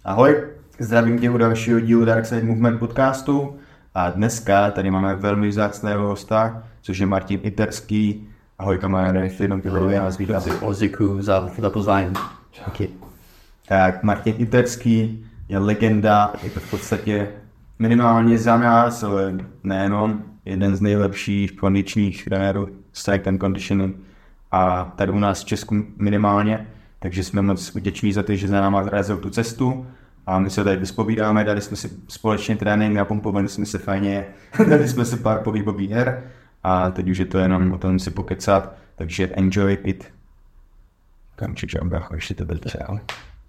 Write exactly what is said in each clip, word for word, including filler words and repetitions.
Ahoj, zdravím tě u dalšího dílu Dark Side Movement podcastu a dneska tady máme velmi vzácného hosta, což je Martin Iterský. Ahoj kamaráde, jenom ty já vás vítám. Děkuji za, za pozvání. Okay. Tak Martin Iterský je legenda, je to v podstatě minimálně za nás, ale nejenom jeden z nejlepších kondičních trenérů strength and conditioning a tady u nás v Česku minimálně, takže jsme moc vděční za to, že za náma zrazil tu cestu a my se tady vyspovídáme, dali jsme si společně trénink, napumpovali jsme se fajně, dali jsme si pár pohybových her a teď už je to jenom o tom si pokecat, takže enjoy it. Kam čičám, brácho, ještě to byl třeba.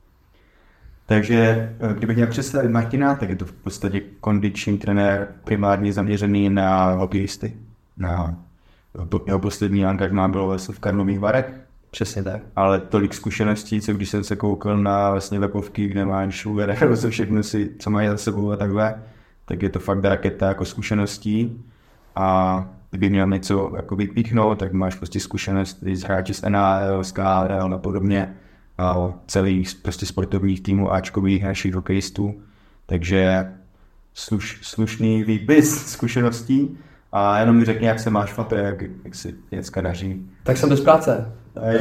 Takže kdybych měl představit Martina, tak je to v podstatě kondiční trenér primárně zaměřený na hokejisty. Na jeho poslední angažmá bylo vlastně v Karlových Varech. Přesně tak. Ale tolik zkušeností, co když jsem se koukal na vlastně webovky, kde máš uvedeno se všechno si, co mají za sebou a takhle, tak je to fakt raketa jako zkušeností. A kdyby měl něco jako vypíchnout, tak máš prostě zkušenosti z hráči z N H L, z K H L a podobně. A celých prostě sportovních týmů áčkových našich hokejistů. Takže sluš, slušný výpis zkušeností. A jenom mi řekni, jak se máš, Fate, jak, jak si dneska daří. Tak jsem bez práce.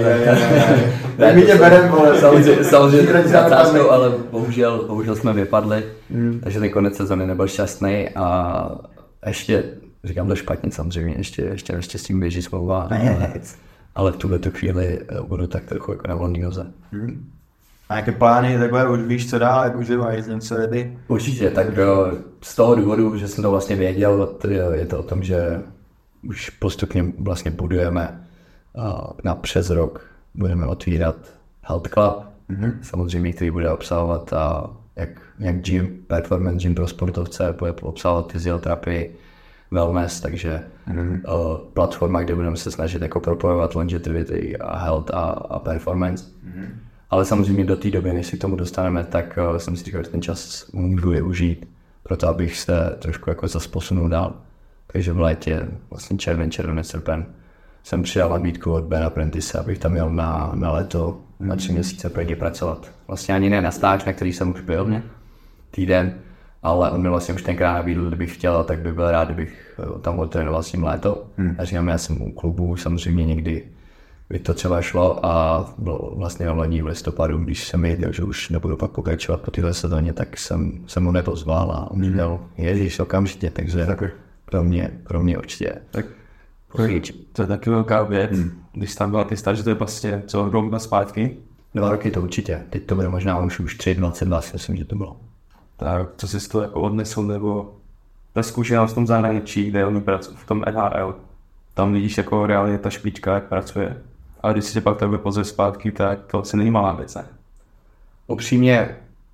Tak mi tě berem, vole. Samozřejmě, samozřejmě zatázkou, ale bohužel, bohužel jsme vypadli, hmm. takže ten konec sezony nebyl šťastný a ještě, říkám to špatně samozřejmě, ještě, ještě ještě s tím běží smlouva, ale, ale v tuhle tu chvíli budu tak trochu jako na volný noze. Hmm. A jaké plány, takhle už víš, co dál, jak už mají něco ready? Určitě, tak do, z toho důvodu, že jsem to vlastně věděl, je to o tom, že už postupně vlastně budujeme na přes rok, budeme otvírat Health Club, mm-hmm. samozřejmě, který bude obsahovat a jak, jak gym, performance gym pro sportovce, bude obsahovat fyzioterapii, wellness, takže mm-hmm. uh, platforma, kde budeme se snažit jako propojovat longevity a health a, a performance. Mm-hmm. Ale samozřejmě do té doby, než si k tomu dostaneme, tak uh, jsem si říkal, že ten čas můžu využít, proto abych se trošku jako zase posunul dál. Takže v létě, vlastně červen, červenec, srpen, jsem přijal nabídku od Ben Apprentice, abych tam jel na, na léto, na tři měsíce pro něj pracovat. Vlastně ani ne na stáž, na který jsem už byl, ne? týden, ale on mi vlastně už tenkrát nabídl, kdybych chtěl, tak bych byl rád, kdybych tam odtrénoval s ním léto. Hmm. A říkám, já jsem u klubu, samozřejmě někdy by to třeba šlo a bylo vlastně v loni v listopadu, když jsem věděl, že už nebudu pak pokračovat po téhle sezóně, tak jsem, jsem mu nepozval a on mi měl, ježiš, okamžitě, takže tak pro mě, pro mě určitě. Tak to je taky velká věc, hmm. když tam byla ty stáže, to je vlastně co, rok dva zpátky? Dva roky to určitě, teď to bude možná už, už tři dvacet dva, myslím, že to bylo. Tak, co jsi z toho jako odnesl, nebo ta zkušenost v tom zahraničí, kde oni pracují v tom N H L, tam vidíš jako reálně ta špička, jak pracuje. A když si tě pak tebe pozve zpátky, tak to asi není malá věc, ne? Upřímně,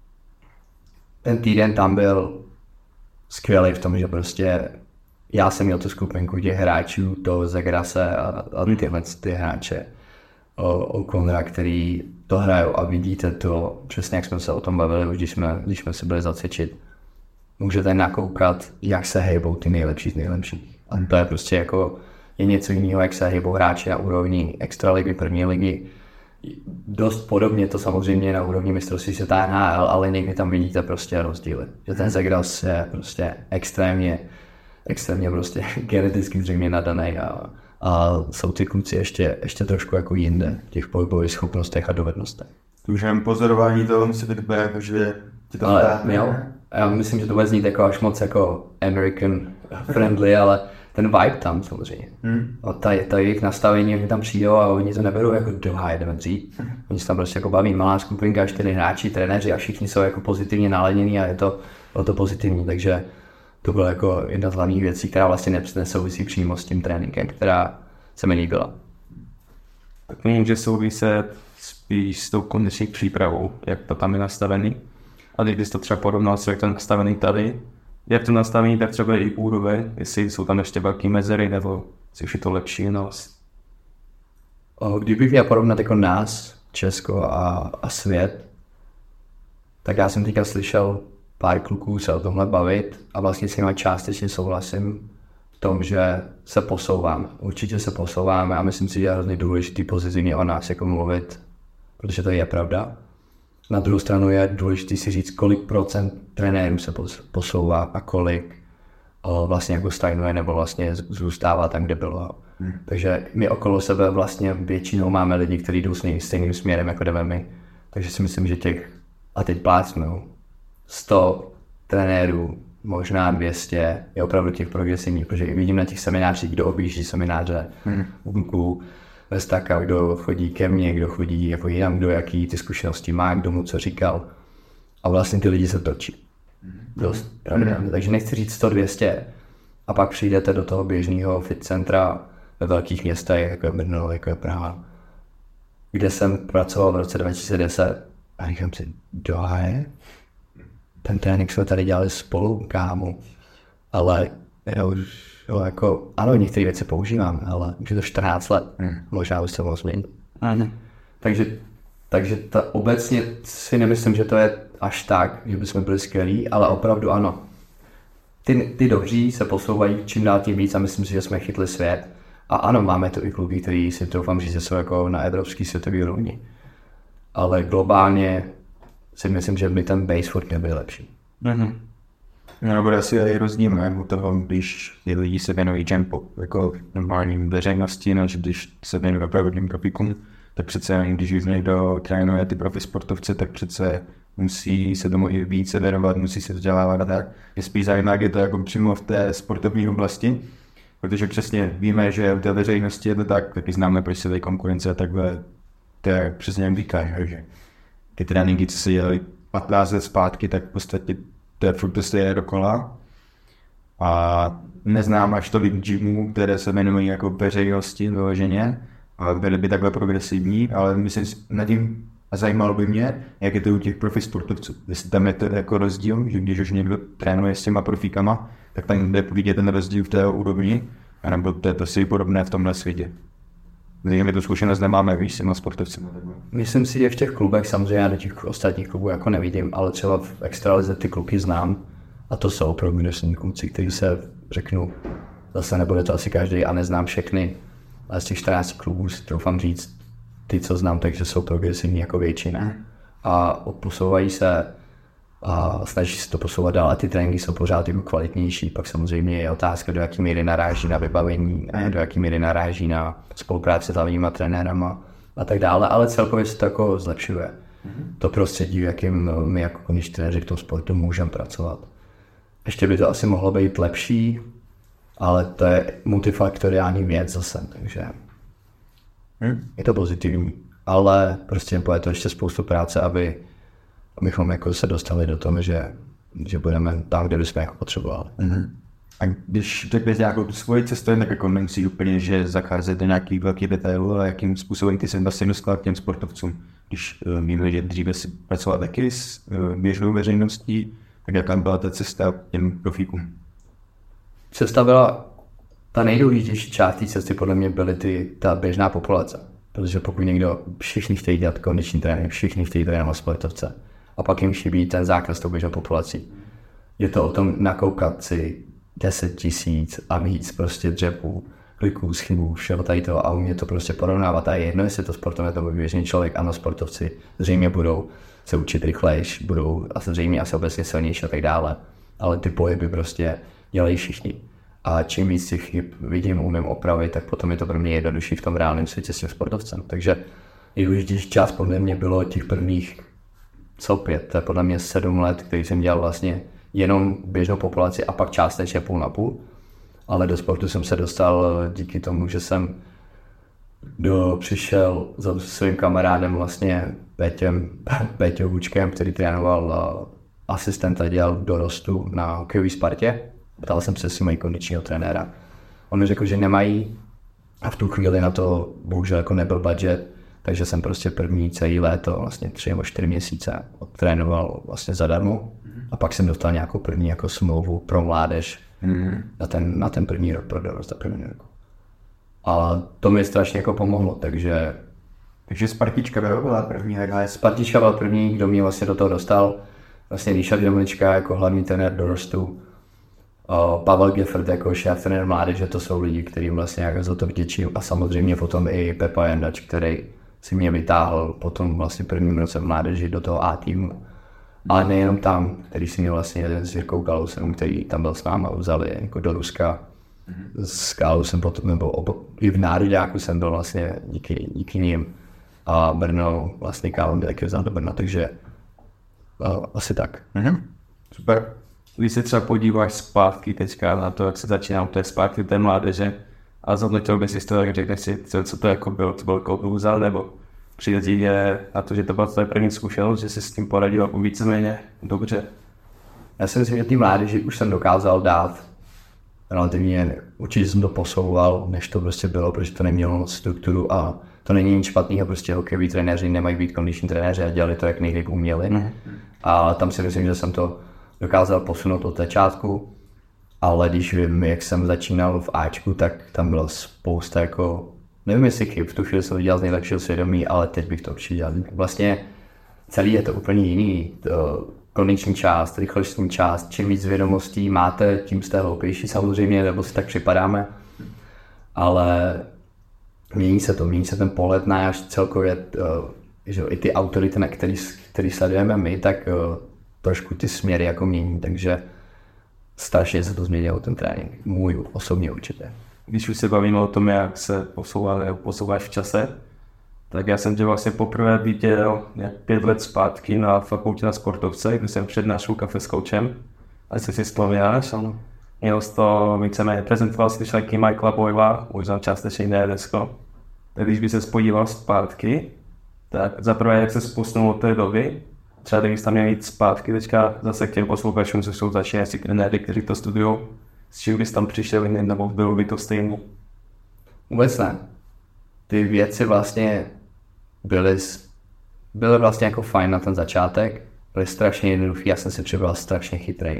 ten týden tam byl skvělý v tom, že prostě já jsem měl tu skupinku těch hráčů, toho Zagrase a, a tyhle ty hráče O'Connora, který to hrajou a vidíte to, přesně jak jsme se o tom bavili, už když jsme, když jsme se byli zacvičit. Můžete nakoukat, jak se hejbou ty nejlepší z nejlepších. A to je prostě jako, je něco jiného, jak se hejbou hráči na úrovni extraligy, první ligy. Dost podobně to samozřejmě na úrovni mistrovství světa N H L, ale někdy tam vidíte prostě rozdíly. Že ten Zagras je prostě extrémně extrémně prostě geneticky zřejmě nadaný a, a jsou ty kluci ještě, ještě trošku jako jinde v těch pohybových schopnostech a dovednostech. Už jen pozorování toho musí být úplně jako, že ti to ale jo, já myslím, že to bude znít jako až moc jako American friendly, ale ten vibe tam samozřejmě. Hmm. A ta, ta jejich nastavení, oni tam přijdou a oni to neberou jako do háje, jdeme dřít. Oni se tam prostě jako baví, malá skupinka, čtyři hráči, trenéři a všichni jsou jako pozitivně naladění a je to, je to pozitivní, takže to byla jako jedna z hlavních věcí, která vlastně nesouvisí přímo s tím tréninkem, která se mi líbila. Tak vím, že souvisí spíš s tou kondiční přípravou, jak to tam je nastavený. A když to třeba porovnal s jak to nastavený tady, jak to nastavený, tak třeba i úroveň, jestli jsou tam ještě velký mezery, nebo si už je to lepší u nás. Kdybych měl porovnat jako nás, Česko a, a svět, tak já jsem teďka slyšel pár kluků se o tomhle bavit a vlastně s nimi částečně souhlasím v tom, že se posouváme. Určitě se posouváme a myslím si, že je hrozně důležitý pozitivně o nás jako mluvit, protože to je pravda. Na druhou stranu je důležité si říct, kolik procent trenérů se posouvá a kolik o, vlastně jako stagnuje nebo vlastně zůstává tam, kde bylo. Hmm. Takže my okolo sebe vlastně většinou máme lidi, kteří jdou stejným směrem, jako jdeme my. Takže si myslím, že těch, a teď plácnou, sto trenérů, možná dvě stě, je opravdu těch progresivních, protože vidím na těch seminářích, kdo objíždí semináře, hmm. Vlku, Vestaka, kdo chodí ke mně, kdo chodí jako jinam, kdo jaký ty zkušenosti má, kdo mu co říkal. A vlastně ty lidi se točí. Dost, hmm. Takže nechci říct sto dvě stě. A pak přijdete do toho běžného fit centra ve velkých městech, jako je Brno, jako je Praha, kde jsem pracoval v roce dva tisíce deset. A říkám si, dohaje, ten trénink jsme tady dělali spolu, kámo. Ale já už, jo, jako, ano, některé věci používám, ale už je to čtrnáct let, hmm. možná už se mohl změnit. Takže, takže ta, obecně si nemyslím, že to je až tak, že bychom byli skvělí, ale opravdu ano. Ty, ty dobří se posouvají čím dál tím víc a myslím si, že jsme chytli svět. A ano, máme tu i kluky, který si doufám, že jsou jako na evropský světový úrovni. Ale globálně si myslím, že by ten base furt měl být lepší. Mm-hmm. No, bude asi i rozdíl u toho, když ty lidi se věnují jumpu, jako normálním veřejnosti, než když se věnují pravodním profíkům, tak přece, když už někdo trénuje ty profi sportovce, tak přece musí se tomu i více věnovat, musí se vzdělávat a tak. Je spíš zajímavé, jak je to jako přímo v té sportovní oblasti, protože přesně víme, že u té veřejnosti je to tak, taky známe, proč se tady konkurence a takhle, to je přesně jak říkáš, že ty tréninky, co se dělají patnáct let zpátky, tak v podstatě to je furt to stejné dokola. A neznám až tolik gymů, které se jmenují jako veřejnosti vyloženě, ale byly by takhle progresivní, ale myslím si nad tím, a zajímalo by mě, jak je to u těch profi sportovců. Jestli tam je to jako rozdíl, že když už někdo trénuje s těma profíkama, tak tam jde vidět ten rozdíl v té úrovni, a nebo to je to si podobné v tomhle světě. My tu zkušenost nemáme, víš, s těma sportovci. Myslím si, že v těch klubech, samozřejmě já do těch ostatních klubů jako nevidím, ale třeba v extralize ty kluky znám a to jsou progresivní kluci, kteří se řeknu, zase nebude to asi každý a neznám všechny, ale z těch čtrnácti klubů si troufám říct, ty, co znám, takže jsou progresivní jako většina a posouvají se a snaží se to posouvat dál a ty tréninky jsou pořád jako kvalitnější. Pak samozřejmě je otázka, do jaký míry naráží na vybavení, do jaký míry naráží na spolupráci s hlavníma trenérama a tak dále, ale celkově se to jako zlepšuje. Mm-hmm. To prostředí, v jakým my jako kondiční trenéři v tom sportu můžeme pracovat. Ještě by to asi mohlo být lepší, ale to je multifaktoriální věc zase, takže mm. je to pozitivní. Ale prostě je to ještě spoustu práce, aby abychom jako se dostali do toho, že, že budeme tam, kde bychom jako potřebovali. Mm-hmm. A když řekneš nějakou svoji cestu, tak jako nemusí úplně, že zacházet do nějakých velkých detailů, ale jakým způsobem ty se vlastně dostal k těm sportovcům. Když uh, víme, že dříve si pracoval taky s uh, běžnou veřejností, tak jaká byla ta cesta k těm profíkům? Cesta byla, ta nejdůležitější část té cesty podle mě byly ty, ta běžná populace. Protože pokud někdo, všichni chtějí dělat kondiční trénink, všichni chtějí trénovat sportovce. A pak jim chybí ten zákaz tou běžnou populací. Je to o tom nakoukat si deset tisíc a víc prostě dřepů, kliků, schybů, všeho tady toho a umět to prostě porovnávat. A je jedno, jestli to sportovec nebo běžný člověk, ano, sportovci zřejmě budou se učit rychlejš, budou a zřejmě asi obecně silnější a tak dále. Ale ty pohyby prostě dělají všichni. A čím víc těch chyb vidím, umím opravit, tak potom je to pro mě jednodušší v tom reálném světě s tím sportovcem. Takže nejdůležitější čas podle mě bylo těch prvních co pět, to je podle mě sedm let, který jsem dělal vlastně jenom běžnou populaci a pak částečně půl na půl. Ale do sportu jsem se dostal díky tomu, že jsem do, přišel za svým kamarádem vlastně Pétěm, Péťou Vůčkem, který trénoval asistenta, dělal dorostu na hokejové Spartě. Ptal jsem se si mají kondičního trenéra. On mi řekl, že nemají a v tu chvíli na to bohužel jako nebyl budget, takže jsem prostě první celý léto, vlastně tři nebo čtyři měsíce odtrénoval vlastně zadarmo a pak jsem dostal nějakou první jako smlouvu pro mládež mm-hmm. na, ten, na ten první rok, pro dorost a první rok. A to mi strašně jako pomohlo, takže... Takže Spartička byla první hra. Spartička byla první, kdo mě vlastně do toho dostal. Vlastně Ríša Dominička jako hlavní trenér dorostu. Pavel Geffert jako šéf trenér mládeže, to jsou lidi, kterým vlastně jako za to vděčím a samozřejmě potom i Pepa Jandač, který si mě vytáhl potom vlastně prvním roce v mládeži do toho A týmu. Ale nejenom tam, když si měl vlastně jeden s Jirkou Kalousem, který tam byl s náma, vzali jako do Ruska. S Kalousem potom, nebo obo, i v nároďáku jsem byl vlastně díky, díky ním. A Brno vlastně Kálom byl taky vzal do Brna, takže uh, asi tak. Mhm. Super. Když se třeba podíváš zpátky teďka na to, jak se začíná u té zpátky té mládeže a zhodnotil bys si to, řekneš si, co, co to jako bylo, to byl kouzal, nebo přijde ti je na to, že to byla tvoje první zkušenost, že jsi s tím poradil jako víceméně dobře. Já si myslím, že ty mládeži už jsem dokázal dát relativně, určitě jsem to posouval, než to prostě bylo, protože to nemělo strukturu a to není nic špatného, prostě hokejoví trenéři nemají být kondiční trenéři a dělali to, jak nejlíp uměli. Mm. A tam si myslím, že jsem to dokázal posunout od začátku, ale když vím, jak jsem začínal v Ačku, tak tam byla spousta jako, nevím jestli chyb, v tu chvíli jsem to dělal z nejlepšího svědomí, ale teď bych to určitě dělal. Vlastně celý je to úplně jiný, to kondiční část, rychlostní část, čím víc vědomostí máte, tím jste hloupější samozřejmě, nebo si tak připadáme, ale mění se to, mění se ten pohled na až celkově, že i ty autority, na který, který sledujeme my, tak trošku ty směry jako mění, takže strašně se to změnilo ten trénink, můj osobně určitě. Když už se bavíme o tom, jak se posouval, posouváš v čase, tak já jsem tě vlastně poprvé viděl nějak pět let zpátky na fakultě na sportovce, kde jsem přednášel kafe s koučem, a jestli si vzpomínáš, ano. Měl jsi to víceméně, prezentoval si myšlenky Michaela Boyla, možná částečně jiné desko. Tak když by se podíval zpátky, tak zaprvé jak se posunul od té doby, třeba když tam měl jít zpátky teďka zase k těm posluchačům, co jsou začínající trenéry, kteří to studují, s čím bys tam přišel, nebo bylo by to stejné? Vůbec ne. Ty věci vlastně byly, byly vlastně jako fajn na ten začátek, byly strašně jednoduchý, já jsem si přibral strašně chytrý.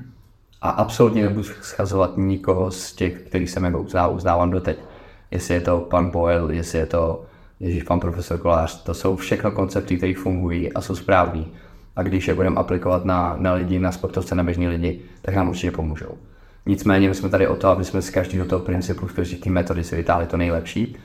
A absolutně nebudu schazovat nikoho z těch, který jsem jako uznával, uznávám doteď. Jestli je to pan Boyle, jestli je to ježíš, pan profesor Kolář, to jsou všechno koncepty, které fungují a jsou správný. A když je budeme aplikovat na, na lidi, na sportovce, na běžní lidi, tak nám určitě pomůžou. Nicméně my jsme tady o to, aby jsme z každého toho principu, z každé té metody si vytáhli to nejlepší.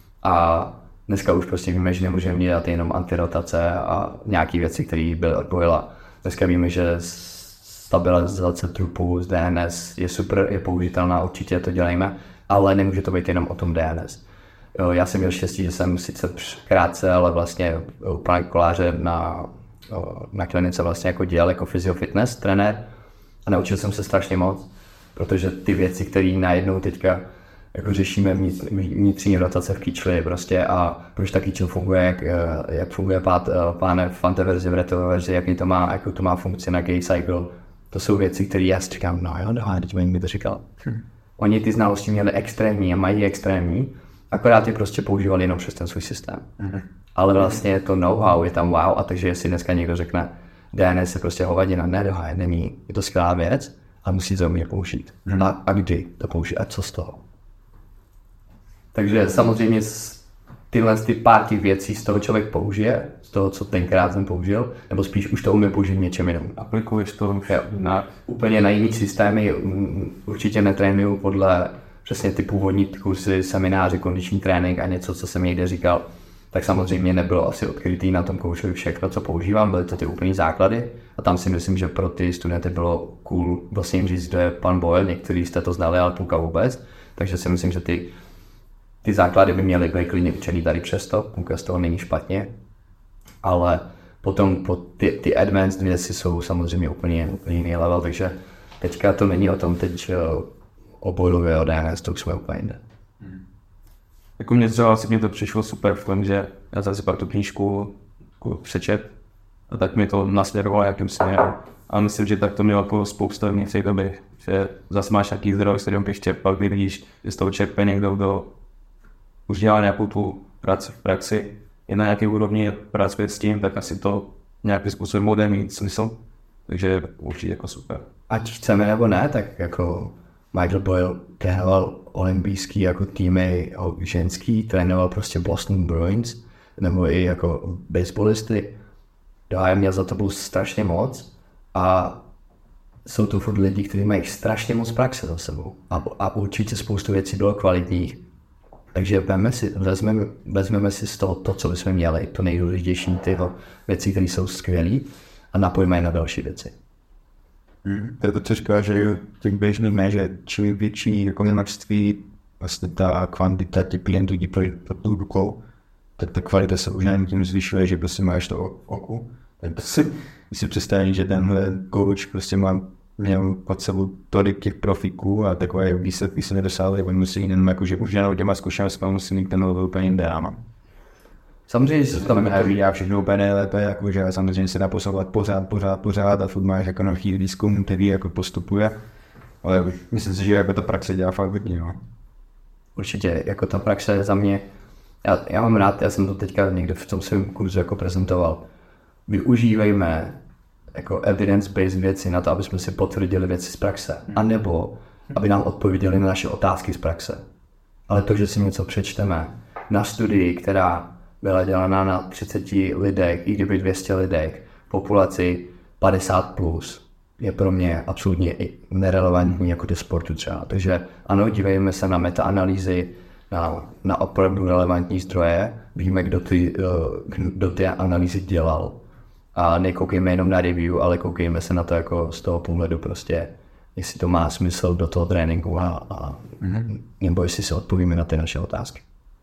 A dneska už prostě víme, že nemůžeme dělat jenom antirotace a nějaké věci, které byly od Boyla. Dneska víme, že stabilizace trupu z D N S je super, je použitelná, určitě to dělejme, ale nemůže to být jenom o tom D N S. Já jsem měl štěstí, že jsem sice krátce, ale vlastně u pana Koláře na, na klinice vlastně jako dělal jako physiofitness trenér a naučil jsem se strašně moc, protože ty věci, které najednou teďka jako řešíme vnitřní rotace v kýčli prostě a proč ta kýčel funguje, jak, jak funguje pát, páne v anteverzi, v retové verzi, jaký to má, jakou to má funkci na gate cycle. To jsou věci, které já si říkám, no jo, no, teď mi to říkal. Hm. Oni ty znalosti měli extrémní a mají extrémní, akorát je prostě používali jenom přes ten svůj systém. Mm-hmm. Ale vlastně to know-how je tam wow, a takže jestli dneska někdo řekne, D N S je prostě hovadina, ne, doha, není, je to skvělá věc, ale musí to umět použít. Mm-hmm. A, a kdy to použít, a co z toho? Takže samozřejmě tyhle ty pár těch věcí z toho člověk použije, z toho, co tenkrát jsem použil, nebo spíš už to umí použít něčem jiným. Aplikuješ to na, úplně na jiný systémy, určitě netrénuju podle přesně ty původní kurzy, semináři, kondiční trénink a něco, co jsem někde říkal, tak samozřejmě nebylo asi odkrytý na tom koučovi všechno, co používám, byly to ty úplný základy a tam si myslím, že pro ty studenty bylo cool vlastně jim říct, kdo je pan Boyle, někteří jste to znali, ale půlka vůbec, takže si myslím, že ty Ty základy by měly být klidně učený tady přesto, půlka z toho není špatně, ale potom po ty, ty advanced věci jsou samozřejmě úplně, úplně jiný level, takže teďka to není o tom teď o Boylově, o D N S, to už jsme úplně jinde. Hmm. Jako mě třeba asi mě to přišlo super v tom, že já zase pak tu knížku přečet a tak mi to nasměrovalo jakým směrem. A myslím, že tak to mělo jako spousta v té doby, že zase máš nějaký zdroj, s kterým bych čerpal, vidíš, že z toho čerpe někdo, kdo už dělá nějakou tu práci v praxi, je na nějaké úrovni pracuje s tím, tak asi to nějakým způsobem bude mít smysl. Takže určitě jako super. Ať chceme nebo ne, tak jako Michael Boyle trénoval olympijský jako týmy ženský, trénoval prostě Boston Bruins, nebo i jako baseballisty. Já měl za to byl strašně moc a jsou to furt lidi, kteří mají strašně moc praxe za sebou. A, a určitě spoustu věcí bylo kvalitních. Takže vezmeme si, vezmeme, vezmeme si z toho to, co bychom měli, to nejdůležitější, ty věci, které jsou skvělé, a napojíme je na další věci. Hmm. To je to, co říká, že těch běžných ne, že čím větší jako množství, vlastně ta kvantita těch klientů ti projde pod tou rukou, tak ta kvalita se už nevím tím zvyšuje, že prostě máš to v oku. Tak si, si představím, že tenhle coach prostě má měl pod sebou tolik těch profiků a takové výsledky se nedosáhly, oni musí jenom jako, že už jenom těma zkušenostmi musí mít ten level úplně jinde. Samozřejmě, že se to neví, já všechno úplně nejlépe, jako, že samozřejmě se dá posouvat pořád, pořád, pořád a furt máš jako nějaký výzkum, který jako postupuje, ale myslím si, že jako ta praxe dělá fakt hodně. No. Určitě, jako ta praxe za mě, já, já mám rád, já jsem to teďka někde v tom svém kurzu jako prezentoval, využívejme jako evidence-based věci na to, aby jsme si potvrdili věci z praxe, anebo aby nám odpověděli na naše otázky z praxe. Ale to, že si něco přečteme na studii, která byla dělaná na třiceti lidech, i kdyby dvě stě lidech, populaci padesát plus, je pro mě absolutně nerelevantní jako do sportu třeba. Takže ano, dívejme se na metaanalýzy, na, na opravdu relevantní zdroje, víme, kdo ty, kdo ty analýzy dělal. A nekoukejme jenom na review, ale koukejme se na to jako z toho pohledu prostě, jestli to má smysl do toho tréninku a, a mm-hmm. nebo jestli se odpovíme na ty naše otázky.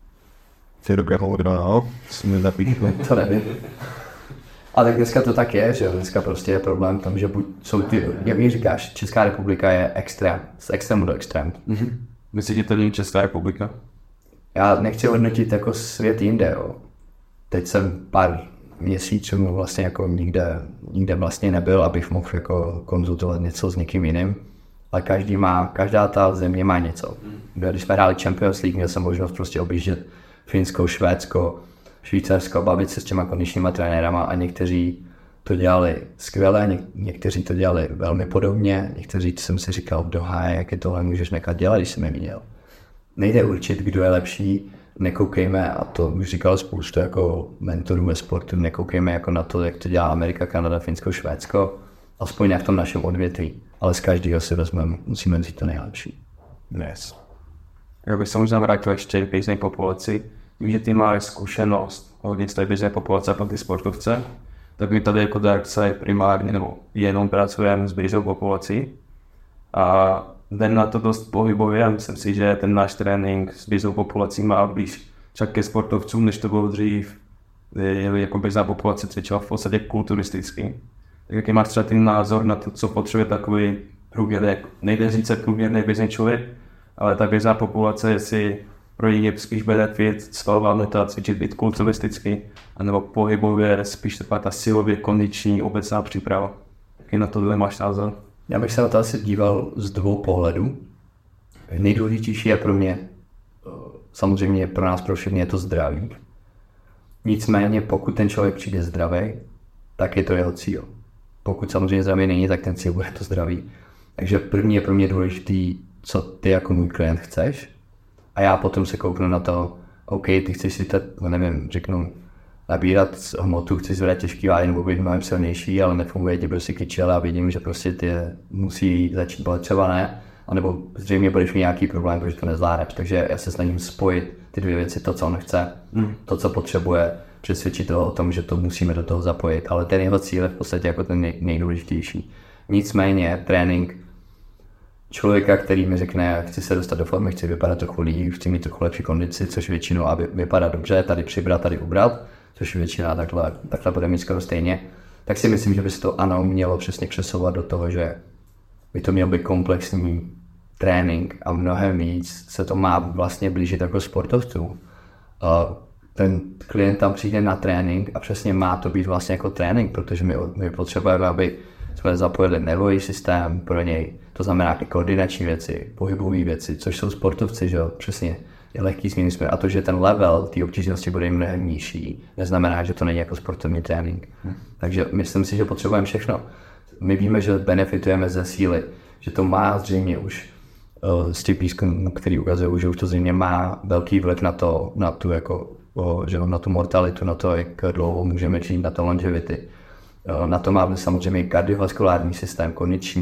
Jsi dobré hodno, jsme zapíšli. To nevím. Ale tak dneska to tak je, že dneska prostě je problém v tom, že buď jsou ty, jak mi říkáš, Česká republika je extrém, z extrému do extrému. Mm-hmm. Myslíte, že to není Česká republika? Já nechci hodnotit jako svět jinde, jo. Teď jsem pár měsíců vlastně jako nikde, nikde vlastně nebyl, abych mohl jako konzultovat něco s někým jiným. Ale každý má, každá ta země má něco. Když jsme hráli Champions League, měl jsem možnost prostě objíždět Finsko, Švédsko, Švýcarsko, bavit se s těma kondičníma trenérama a někteří to dělali skvěle, něk- někteří to dělali velmi podobně, někteří jsem si říkal, doha, jak je tohle můžeš nechat dělat, když jsem je viděl. Nejde určit, kdo je lepší, nekoukejme, a to už říkal spoustu jako mentorů ve sportu, nekoukejme jako na to, jak to dělá Amerika, Kanada, Finsko, Švédsko, aspoň jak v tom našem odvětví, ale z každého si vezmeme, musíme vzít to nejlepší. Yes. Já bych se možná vrátil ještě k běžné populaci. Tím, že ty máš zkušenost hodně z té běžné populace a pak ty sportovce, tak my tady jako Darkside primárně nebo jenom pracujeme s běžnou populací a den na to dost pohybově a myslím si, že ten náš trénink s běžnou populací má blíž však ke sportovcům, než to bylo dřív, je jako běžná populace cvičila v podstatě kulturisticky. Tak jaký máš třeba ten názor na to, co potřebuje takový průměrný, nejde říct se průměrný běžný člověk, ale ta běžná populace, jestli pro ní je spíš benefit svalová meta, cvičit být kulturisticky, anebo pohybově, spíš taková ta silově kondiční obecná příprava. Jaký na tohle máš názor? Já bych se na to asi díval z dvou pohledů. Nejdůležitější je pro mě, samozřejmě pro nás, pro všechny je to zdraví. Nicméně, pokud ten člověk přijde zdravý, tak je to jeho cíl. Pokud samozřejmě zdravý není, tak ten cíl bude to zdraví. Takže první je pro mě důležitý, co ty jako můj klient chceš. A já potom se kouknu na to, OK, ty chceš si teď, nevím, řeknu, nabírat hmotu, chceš zvedat těžký váhy nebo být mnohem silnější, ale nefunguje ti prostě kyčel a vidím, že prostě ty musí začít bolet, třeba ne, anebo zřejmě budeš mít nějaký problém, protože to nezvládneš. Takže já se snažím spojit ty dvě věci, to, co on chce, mm. to, co potřebuje, přesvědčit toho o tom, že to musíme do toho zapojit, ale ten jeho cíl je v podstatě jako ten nej, nejdůležitější. Nicméně trénink člověka, který mi řekne, chci se dostat do formy, chci vypadat trochu líp, chci mít trochu lepší kondici, což většinou, aby vypadat dobře, tady přibrat, tady ubrat, což většina takhle, takhle bude mít skoro stejně, tak si myslím, že by se to ano mělo přesně přesouvat do toho, že by to měl být komplexní trénink a mnohem víc se to má vlastně blížit jako sportovců. Ten klient tam přijde na trénink a přesně má to být vlastně jako trénink, protože my, my potřebujeme, aby jsme zapojili nervový systém pro něj, to znamená i koordinační věci, pohybové věci, což jsou sportovci, že jo, přesně je lehký změny směr. A to, že ten level té obtížnosti bude mnohem nižší, neznamená, že to není jako sportovní trénink. Hmm. Takže myslím si, že potřebujeme všechno. My víme, že benefitujeme ze síly, že to má zřejmě už uh, z těch výzkumů, který ukazují, že už to zřejmě má velký vliv na to, na tu jako, uh, že na tu mortalitu, na to, jak dlouho můžeme žít, na to longevity. Uh, na to má samozřejmě kardiovaskulární systém, kondiční,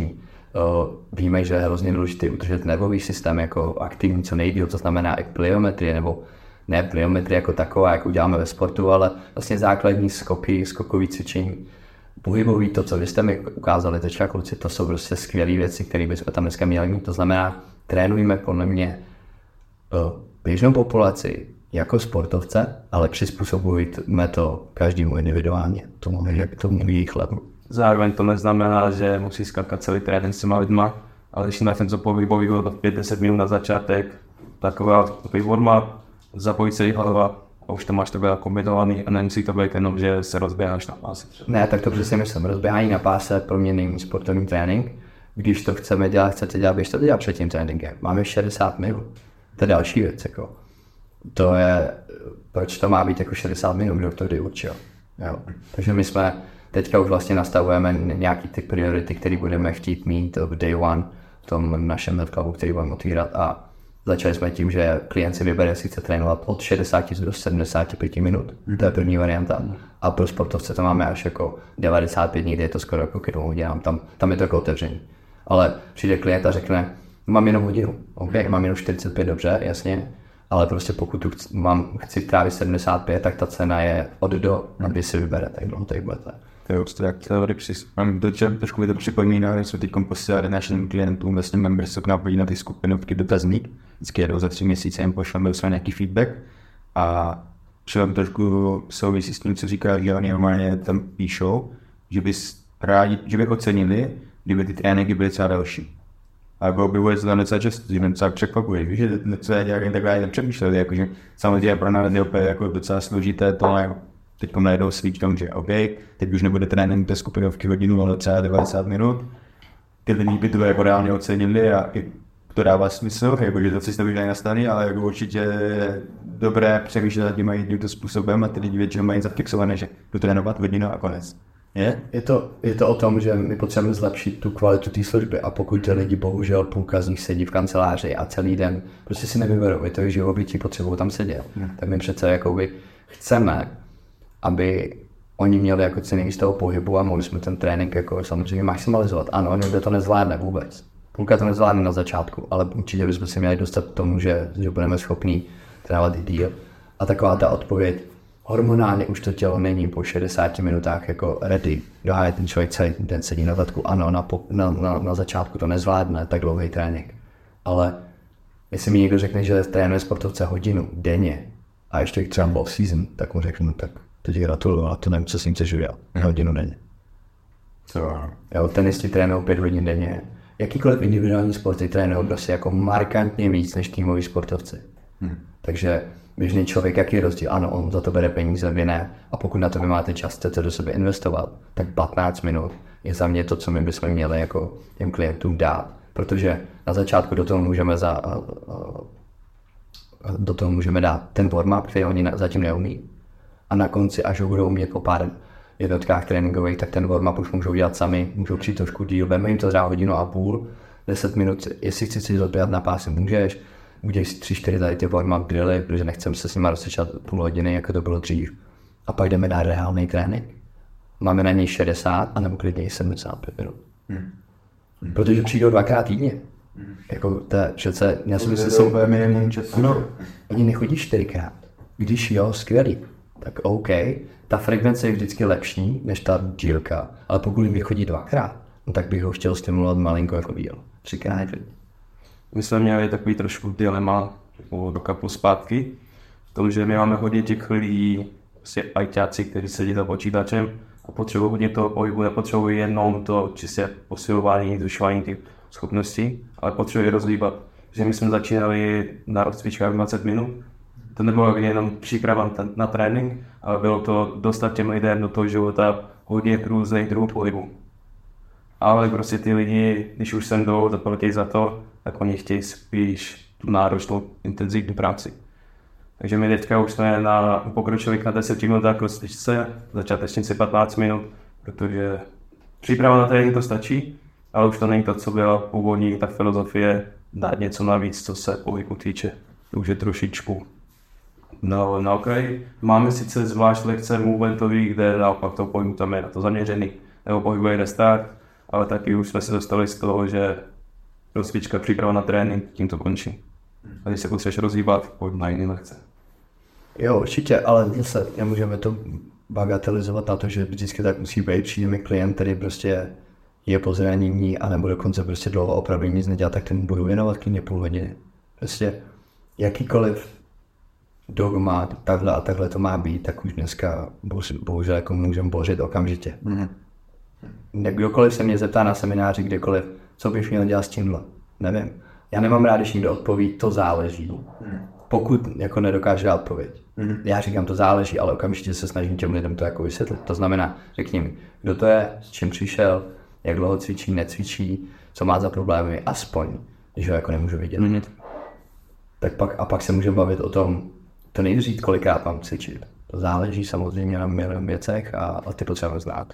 Uh, víme, že je hrozně důležité udržet nervový systém jako aktivní co nejdýl, to znamená i pliometrie, nebo ne pliometrie jako taková, jak uděláme ve sportu, ale vlastně základní skoky, skokový cvičení, pohybový, to, co vy jste mi ukázali teďka, kluci, to jsou prostě skvělé věci, které bychom tam dneska měli mít, to znamená, trénujeme podle mě uh, běžnou populaci jako sportovce, ale přizpůsobujeme to každému individuálně, tomu, jak tomu jejich levu. Zároveň to neznamená, že musí skákat celý trénink s těma lidma, ale když máš něco pohybového do pět deset minut na začátek, taková takový warm-up, zapojí se hlava a už to máš takhle kombinovaný a nemusí to být jenom, že se rozběháš na páse. Ne, tak to přesně myslím. Rozběhání na páse pro mě není sportovní trénink. Když to chceme dělat, chcete dělat, běžte to dělat před tím tréninkem. Máme šedesát minut. To je další věc. Jako. To je, proč to má být jako šedesát minut, kdo to kdy určil. Jo. Takže my jsme teďka už vlastně nastavujeme nějaký ty priority, které budeme chtít mít v day one, v tom našem health, který budeme otvírat a začali jsme tím, že klient si vybere, jestli chce trénovat od šedesát do sedmdesát pět minut. To je první varianta. A pro sportovce to máme až jako devadesát pět dní, kdy je to skoro jako když udělám. Tam, tam je to jako otevření. Ale přijde klient a řekne, mám jenom hodinu. OK, mám jenom čtyřicet pět, dobře, jasně. Ale prostě pokud tu chci, mám, chci trávit sedmdesát pět, tak ta cena je od do, aby si vybere, tak dlouho tady budete. To je určitě jak teorie přis. Mám to, že trošku mi to připomíná, když jsme teď posílali našim klientům vlastně membership napojit na ty skupinovky dotazník. Vždycky jedou za tři měsíce, jim pošleme dostane nějaký feedback a třeba trošku souvisí s tím, co říká, že oni normálně tam píšou, že bys rádi, že by ocenili, kdyby ty tréninky byly třeba další. A bylo by vůbec to docela často, že mě docela překvapuje, že něco je nějak takhle nepřemýšleli, jakože samozřejmě pro nás je opět jako docela složité to, teď najednou svít tom, že OK, teď už nebude trénink té skupinovky hodinu, ale třeba devadesát minut. Ty lidi by to jako reálně ocenili a to dává smysl, jakože to si to vyjde nastavený, ale jako určitě je dobré přemýšlet nad tím a tímto způsobem a ty lidi většinou mají zafixované, že jdu trénovat hodinu a konec. Je? Je to, je to o tom, že my potřebujeme zlepšit tu kvalitu té služby a pokud ty lidi bohužel půlka z nich sedí v kanceláři a celý den prostě si nevyberou, je to jejich živobytí, potřebují tam sedět. Hmm. Tak my přece jakoby chceme, aby oni měli jako ceny z toho pohybu a mohli jsme ten trénink jako samozřejmě maximalizovat. Ano, někdo to nezvládne vůbec. Půlka to nezvládne na začátku, ale určitě bychom si měli dostat k tomu, že, že budeme schopní trénovat i díl. A taková ta odpověď, hormonálně už to tělo není po šedesáti minutách jako ready. Doháje ten člověk celý den sedí na zadku. Ano, na, na, na, na začátku to nezvládne, tak dlouhý trénink. Ale jestli mi někdo řekne, že trénuje sportovce hodinu denně a ještě třeba off season, tak mu řeknu, no tak to ti gratuluju, ale to nevím, co s ním chceš udělat. Hodinu denně. Co? Jo, tenisti trénují pět hodin denně. Jakýkoliv individuální sporty trénují prostě jako markantně víc než týmoví sportovci. Hmm. Takže běžný člověk, jaký je rozdíl? Ano, on za to bere peníze, vy ne. A pokud na to vy máte čas, chcete do sebe investovat, tak patnáct minut je za mě to, co my bychom měli jako těm klientům dát. Protože na začátku do toho můžeme za, do toho můžeme dát ten warm-up, který oni zatím neumí. A na konci, až ho budou umět po pár jednotkách tréninkových, tak ten warm-up už můžou dělat sami, můžou přijít trošku díl, veme jim to třeba hodinu a půl, deset minut, jestli chci si odběhat na páse, můžeš, udělej si tři, čtyři tady ty warm-up drilly, protože nechcem se s nima rozsečat půl hodiny, jako to bylo dřív. A pak jdeme na reálný trénink. Máme na něj šedesát, anebo klidně sedmdesát pět minut. Hmm. Protože přijdou dvakrát týdně. Hmm. Jako to je přece, já si myslím, že jsou minimum času. No, oni nechodí čtyřikrát. Když jo, skvělý, tak OK, ta frekvence je vždycky lepší než ta dílka, ale pokud mi chodí dvakrát, no tak bych ho chtěl stimulovat malinko jako díl. Třikrát. My jsme měli takový trošku dilema o roka plus zpátky, v tom, že my máme hodně těch lidí, prostě ajťáci, kteří sedí za počítačem a potřebují hodně toho pohybu, nepotřebují jenom to čistě posilování, zvyšování těch schopností, ale potřebují rozlíbat. Že my jsme začínali na rozcvičkách dvacet minut, to nebylo jenom příprava na trénink, ale bylo to dostat těm lidem do toho života hodně různých druhů pohybu. Ale prostě ty lidi, když už sem jdou, zaplatí za to, tak oni chtějí spíš tu náročnou intenzivní práci. Takže my teďka už jsme na pokročilých na deset minutách rozcvičce, začátečnici patnáct minut, protože příprava na trénink to stačí, ale už to není to, co byla původní ta filozofie, dát něco navíc, co se pohybu týče. To už je trošičku no, na okraji. Máme sice zvlášť lekce movementový, kde naopak to pohybu tam je na to zaměřený, nebo pohybový restart, ale taky už jsme se dostali z toho, že rozcvička, příprava na trénink, tím to končí. A když se potřebuješ rozhýbat, pojď na jiný lekce. Jo, určitě, ale zase nemůžeme to bagatelizovat na to, že vždycky tak musí být. Přijde mi klient, který prostě je po zranění a nebo dokonce prostě dlouho opravdu nic nedělá, tak ten budu věnovat klidně půl hodiny. Prostě jakýkoliv dogma, takhle a takhle to má být, tak už dneska bohužel jako můžeme bořit okamžitě. Mm-hmm. Kdokoliv se mě zeptá na semináři, kdekoliv, co bych měl dělat s tímhle, nevím. Já nemám rád, když někdo odpoví, to záleží. Mm. Pokud jako nedokáže dát odpověď. Mm. Já říkám, to záleží, ale okamžitě se snažím těm lidem to jako vysvětlit. To znamená, řekni mi, kdo to je, s čím přišel, jak dlouho cvičí, necvičí, co má za problémy, aspoň, když ho jako nemůžu vidět. Mm. Tak pak, a pak se můžeme bavit o tom, to nejde říct, kolikrát mám cvičit. To záleží samozřejmě na milion věcech a, a ty potřebujeme znát.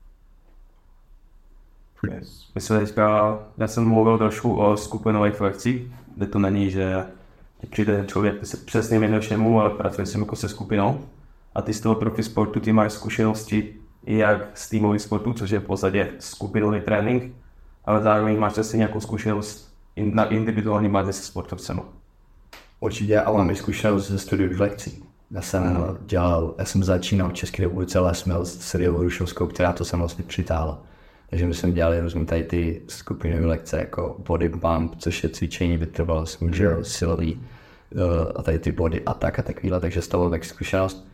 Yes. Myslím, teďka, já jsem mluvil trošku o skupinových lekcích, kde to není, že přijde člověk, ty se přesně věnuje všemu, ale pracuje jsem jako se skupinou. A ty z toho profi sportu, ty máš zkušenosti jak z týmových sportů, což je v podstatě skupinový trénink, ale zároveň máš zase nějakou zkušenost na individuální bázi se sportovcem. Určitě, a mám i zkušenost ze studiových lekcí. Já jsem no. dělal, já jsem začínal v České republice, ale jsem měl Cyril Rušovskou, která to jsem vlastně přitáhla. Takže my jsme dělali různý tady ty skupinové lekce, jako body pump, což je cvičení vytrvalost, může silový, uh, a tady ty body attack a takovýhle, takže z toho tak zkušenost.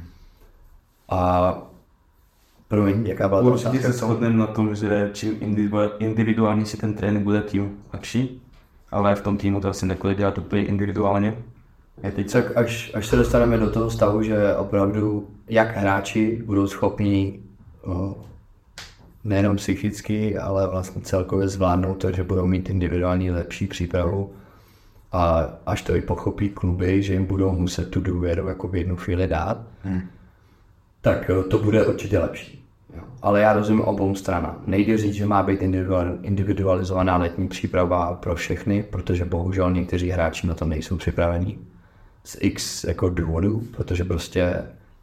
A promiň, jaká byla ta otázka? Určitě se shodneme na tom, že čím individuální si ten trénink bude, tím lepší, ale v tom týmu to asi nekoliv dělat úplně individuálně. Teď tak až, až se dostaneme do toho stavu, že opravdu jak hráči budou schopni uh, nejenom psychicky, ale vlastně celkově zvládnout to, že budou mít individuální lepší přípravu a až to i pochopí kluby, že jim budou muset tu důvěru jako v jednu chvíli dát, hmm. tak to bude určitě lepší. Jo. Ale já rozumím obou stranám. Nejde říct, že má být individualizovaná letní příprava pro všechny, protože bohužel někteří hráči na to nejsou připravení z X jako důvodů, protože prostě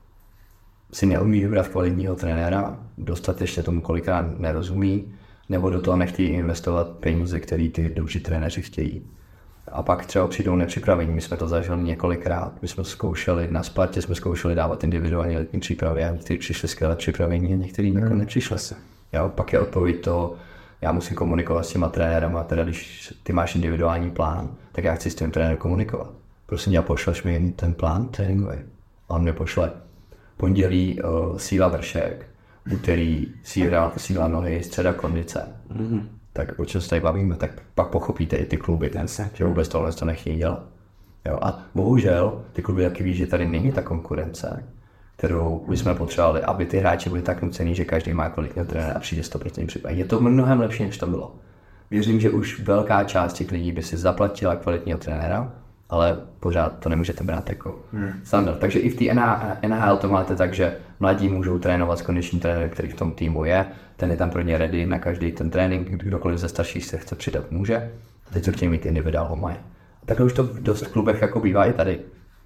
si neumí vybrat kvalitního trenéra, dostatečně tomu kolikrát nerozumí, nebo do toho nechtějí investovat peníze, které ty dobří trenéři chtějí. A pak třeba přijdou nepřipravení, my jsme to zažili několikrát, my jsme zkoušeli, na Spartě jsme zkoušeli dávat individuální letní přípravy, a někteří přišli skvěle připravení a někteří mm. jako nepřišli se. Jo, pak je odpověď to, já musím komunikovat s těma trenérama, teda když ty máš individuální plán, tak já chci s tím trenérem komunikovat. Prosím tě, pošleš mi ten plán tréninkový. A on mi pošle pondělí uh, síla vršek, úterý síla, síla nohy, středa kondice. Mm-hmm. Tak o čem se tady bavíme, tak pak pochopíte i ty kluby, ten se, že vůbec tohle to nechtějí dělat. Jo, a bohužel ty kluby taky ví, že tady není ta konkurence, kterou bychom potřebovali, aby ty hráči byli tak nucený, že každý má kvalitního trenéra a přijde sto procent připravený. Je to mnohem lepší, než to bylo. Věřím, že už velká část těch lidí by si zaplatila kvalitního trenéra, ale pořád to nemůžete brát jako hmm. standard. Takže i v té N H L to máte tak, že mladí můžou trénovat s kondičním trenérem, který v tom týmu je, ten je tam pro ně ready na každý ten trénink, kdokoliv ze starších se chce přidat může, a teď co chtějí mít individuál ho mají. Takhle už to v dost klubech jako bývá i tady.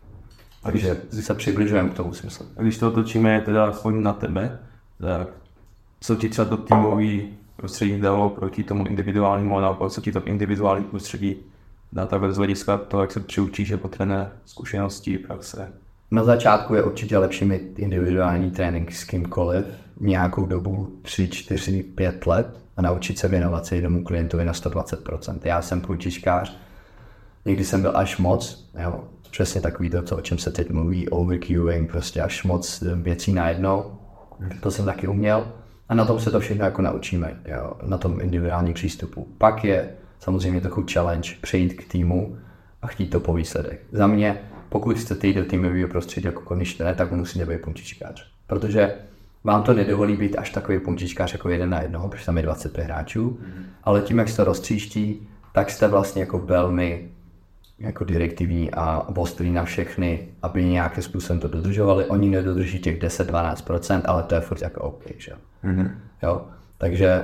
Takže se přibližujeme k tomu smyslu. A když to otočíme teda aspoň na tebe, tak co ti třeba to týmový prostředí dalo proti tomu individuálnímu, nebo co ti to individuální prostředí dá takhle z hlediska toho, jak se přiučíš jako trenér, zkušeností, praxe? Na začátku je určitě lepší mít individuální trénink s kýmkoliv nějakou dobu, tři, čtyři, pět let a naučit se věnovat se jednomu klientovi na sto dvacet procent. Já jsem půjčičkář, někdy jsem byl až moc, jo, přesně takový to, co, o čem se teď mluví, overqueuing, prostě až moc věcí najednou, to jsem taky uměl a na tom se to všechno jako naučíme, jo, na tom individuální přístupu. Pak je samozřejmě takový challenge přejít k týmu a chtít to po výsledek. Za mě, pokud chcete jít do týmového prostředí jako kondičné, tak musíte být puntičkář. Protože vám to nedovolí být až takový puntičkář jako jeden na jednoho, protože tam je dvacet pět hráčů, mm. ale tím, jak se to roztříští, tak jste vlastně jako velmi jako direktivní a ostrý na všechny, aby nějakým způsobem to dodržovali. Oni nedodrží těch deset až dvanáct procent, ale to je furt jako OK, že? Mm. Jo? Takže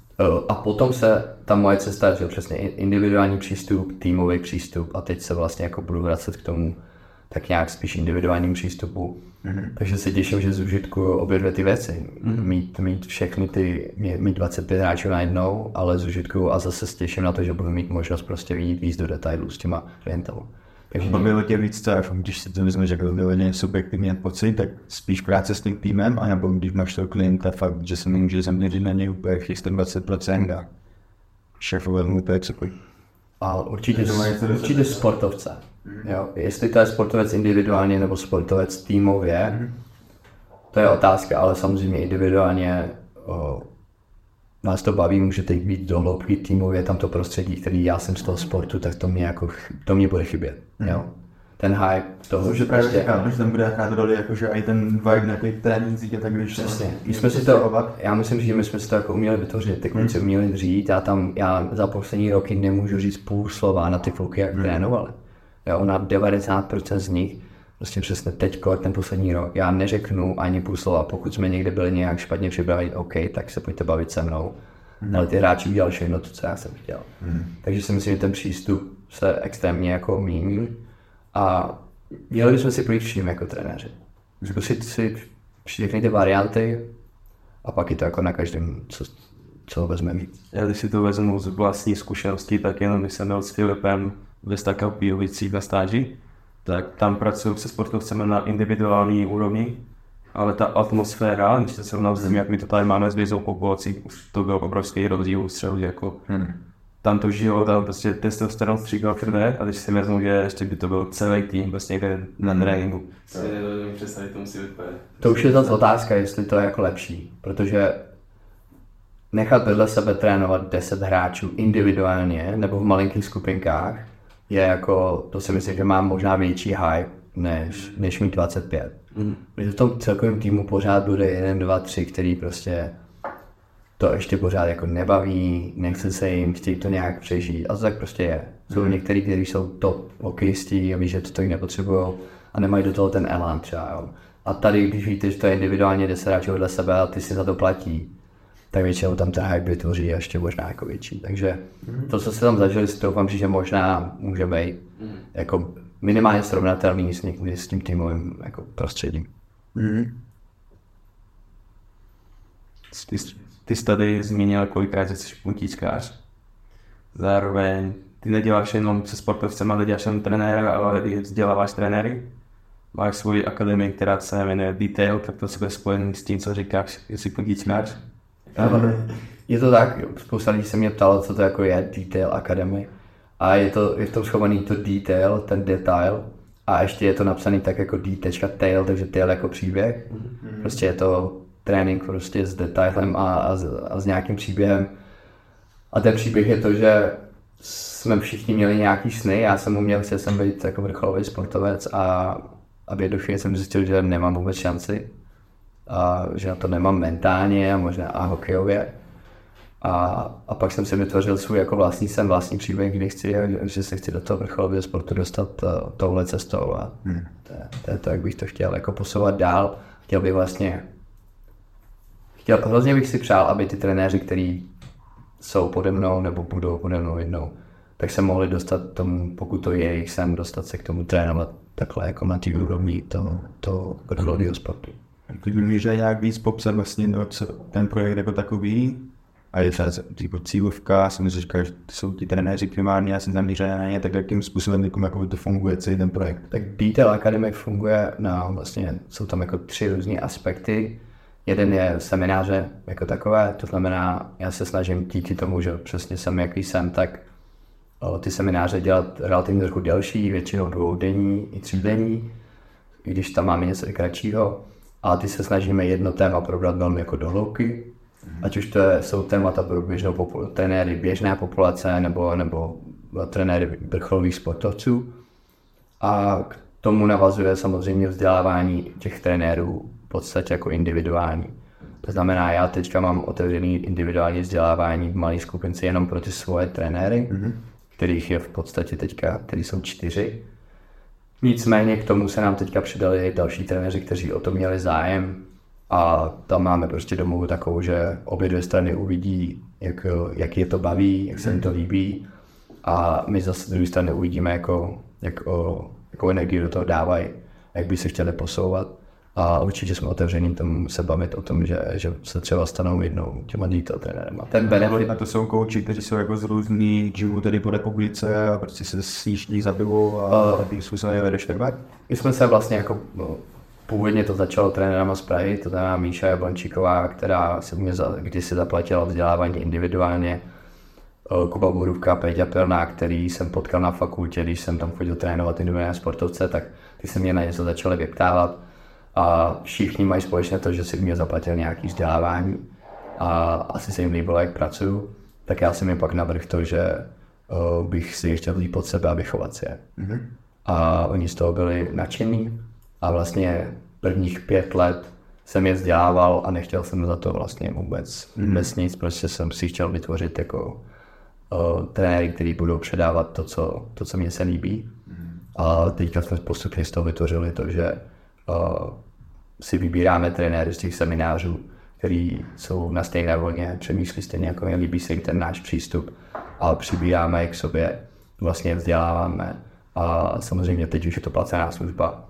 a potom se ta moje cesta, že přesně individuální přístup, týmový přístup a teď se vlastně jako budu vracet k tomu tak nějak spíš individuálním přístupu. Mm-hmm. Takže se těším, že zužitkuju obě dvě ty věci. Mm-hmm. Mít, mít všechny ty, mít dvacet pět hráčů najednou, ale zužitkuju a zase se těším na to, že budu mít možnost prostě vidět víc do detailů s těma klientama. Takže bylo tě víc co, když si to vezmeš jako vyloženě subjektivní pocit, tak spíš práce s tím týmem, a nebo když máš toho klienta fakt, že se může zaměřit na něj úplně sto dvacet procent a šéfovat mu to cokoliv. A určitě, určitě sportovce. Jo. Jestli to je sportovec individuálně nebo sportovec týmově, to je otázka, ale samozřejmě individuálně o, nás to baví, můžete být do hloubky týmově, tam to prostředí, který já jsem z toho sportu, tak to mě, jako, to mě bude chybět. Jo. Ten hype toho, že právě říkám, že tam bude hrát roli, jakože i ten vibe na těch trénincích, tak když přesně. My jsme si to, já myslím, že my jsme si to jako uměli vytvořit, ty kluci hmm. uměli dřít, já tam, já za poslední roky nemůžu říct půl slova na ty kluky, jak hmm. trénovali. Jo, na devadesát procent z nich, prostě přesně teďko, ten poslední rok, já neřeknu ani půl slova, pokud jsme někde byli nějak špatně připraveni, OK, tak se pojďte bavit se mnou. Hmm. Ale ty hráči udělali všechno to, co já jsem chtěl. Hmm. Takže si myslím, že ten přístup se extrémně jako mění. A měli bychom si projít vším jako trenéři. Zkusit si všechny ty varianty a pak je to jako na každém, co, co vezmeme. Já když si to vezmu z vlastní zkušenosti, tak jenom když jsem byl s Filipem ve Stakal Píjovicích na stáži, tak tam pracuju se sportovcemi na individuální úrovni, ale ta atmosféra, když se srovnal s tím, jak my to tady máme s běžnou populací, to byl obrovský rozdíl střelu, jako hmm. tam to žilo, tam prostě testosteron stříkal krve, a když si vezmu, že ještě by to byl celý tým vlastně někde na tréninku. To už je zase otázka, jestli to je jako lepší, protože nechat vedle sebe trénovat deset hráčů individuálně nebo v malinkých skupinkách je jako, to si myslím, že má možná větší hype než, než mít dvacet pět. Mm. Protože v tom celkovém týmu pořád bude jeden, dva, tři, který prostě to ještě pořád jako nebaví, nechce se jim, chtějí to nějak přežít, a to tak prostě je. Jsou mm. některý, kteří jsou top hokejisti a ví, že to tolik nepotřebují a nemají do toho ten elán třeba. Jo. A tady, když víte, že to je individuálně deset hráčů vedle sebe a ty si za to platí, tak většinou tam ten hype vytvoří ještě možná jako větší. Takže mm. to, co se tam zažili, si doufám, že možná může být mm. jako minimálně srovnatelný s, někdy s tím týmovým jako prostředím. Mm. Ty, ty jsi tady zmínil kolikrát, že jsi puntíčkář. Zároveň ty neděláš jenom se sportovcem, ale děláš jenom trenéra, ale ty vzděláváš trenéry. Máš svoji akademii, která se jmenuje Detail, tak to se bude spojený s tím, co říkáš, že jsi puntíčkář. Je to tak, spousta lidí se mě ptalo, co to jako je Detail Academy. A je to, je to schovaný to detail, ten detail. A ještě je to napsaný tak jako d.tail, takže tail jako příběh. Mm-hmm. Prostě je to trénink prostě s detailem a, a, a s nějakým příběhem. A ten příběh je to, že jsme všichni měli nějaký sny. Já jsem uměl, že jsem být jako vrcholový sportovec a, a v jednu chvíli jsem zjistil, že nemám vůbec šanci. A že na to nemám mentálně a možná a hokejově. A, a pak jsem si vytvořil svůj jako vlastní sen, vlastní příběh, kdy chci, že se chci do toho vrcholového sportu dostat uh, touhle cestou. A hmm. to, je, to je to, jak bych to chtěl jako posouvat dál. Chtěl bych vlastně, chtěl, hrozně bych si přál, aby ty trenéři, kteří jsou pode mnou nebo budou pode mnou jednou, tak se mohli dostat tomu, pokud to je jejich sen, dostat se k tomu trénovat takhle jako na těch úrovní toho, toho vrcholového sportu. Teď by může nějak víc popsat vlastně no, co ten projekt jako takový. A je třeba tipo cílovka, jsem si říkal, že jsou ti trenéři primárně, já jsem zaměřený na ně, tak jakým způsobem jako to funguje celý ten projekt? Tak Detail Academy funguje na vlastně, jsou tam jako tři různé aspekty. Jeden je semináře jako takové, to znamená, já se snažím díky tomu, že přesně jsem jaký jsem, tak o, ty semináře dělat relativně trochu delší, většinou dvoudenní i třídenní, i když tam máme něco i kratšího. A ty se snažíme jedno téma probrat velmi jako do hloubky. Ať už to je, jsou témata pro běžnou popul- trenéry běžné populace nebo, nebo trenéry vrcholových sportovců. A k tomu navazuje samozřejmě vzdělávání těch trenérů v podstatě jako individuální. To znamená, já teďka mám otevřený individuální vzdělávání v malé skupince jenom pro ty svoje trenéry, mm-hmm. kterých je v podstatě teďka, který jsou čtyři. Nicméně k tomu se nám teďka přidali další trenéři, kteří o to měli zájem. A tam máme prostě domluvu takovou, že obě dvě strany uvidí, jak, jak je to baví, jak se jim to líbí. A my zase z druhé strany uvidíme, jako, jak o, jakou energii do toho dávají, jak by se chtěli posouvat. A určitě jsme otevření tomu se bavit o tom, že, že se třeba stanou jednou těma digital trenérema. Ten benefit, a to jsou kouči, kteří jsou jako z různých dživů tady po republice a prostě se sjíždí za pivo a takovým způsobem vedeš feedback. My jsme se vlastně jako, no, původně to začalo trenérama z Prahy, to znamená Míša Jablončíková, která se mě za, kdysi zaplatila vzdělávání individuálně. Kuba Borůvka, Péťa Pilná, který jsem potkal na fakultě, když jsem tam chodil trénovat individuální sportovce, tak ty se mě na něco začaly vyptávat. A všichni mají společně to, že si mě zaplatil nějaký vzdělávání a asi se jim líbilo, jak pracuju, tak já jsem jim pak navrhl to, že uh, bych si chtěl líp pod sebe a vychovat si je. Mm-hmm. A oni z toho byli nadšení a vlastně prvních pět let jsem je vzdělával a nechtěl jsem za to vlastně vůbec, mm-hmm. vůbec nic, prostě jsem si chtěl vytvořit jako uh, trenéry, kteří budou předávat to, co, to, co mě se líbí. Mm-hmm. A teďka jsme postupně z toho vytvořili to, že Uh, si vybíráme trenéry z těch seminářů, který jsou na stejné vlně, přemýšlí stejně jako mě, líbí se jim ten náš přístup, ale přibíráme je k sobě, vlastně vzděláváme a samozřejmě teď už je to placená služba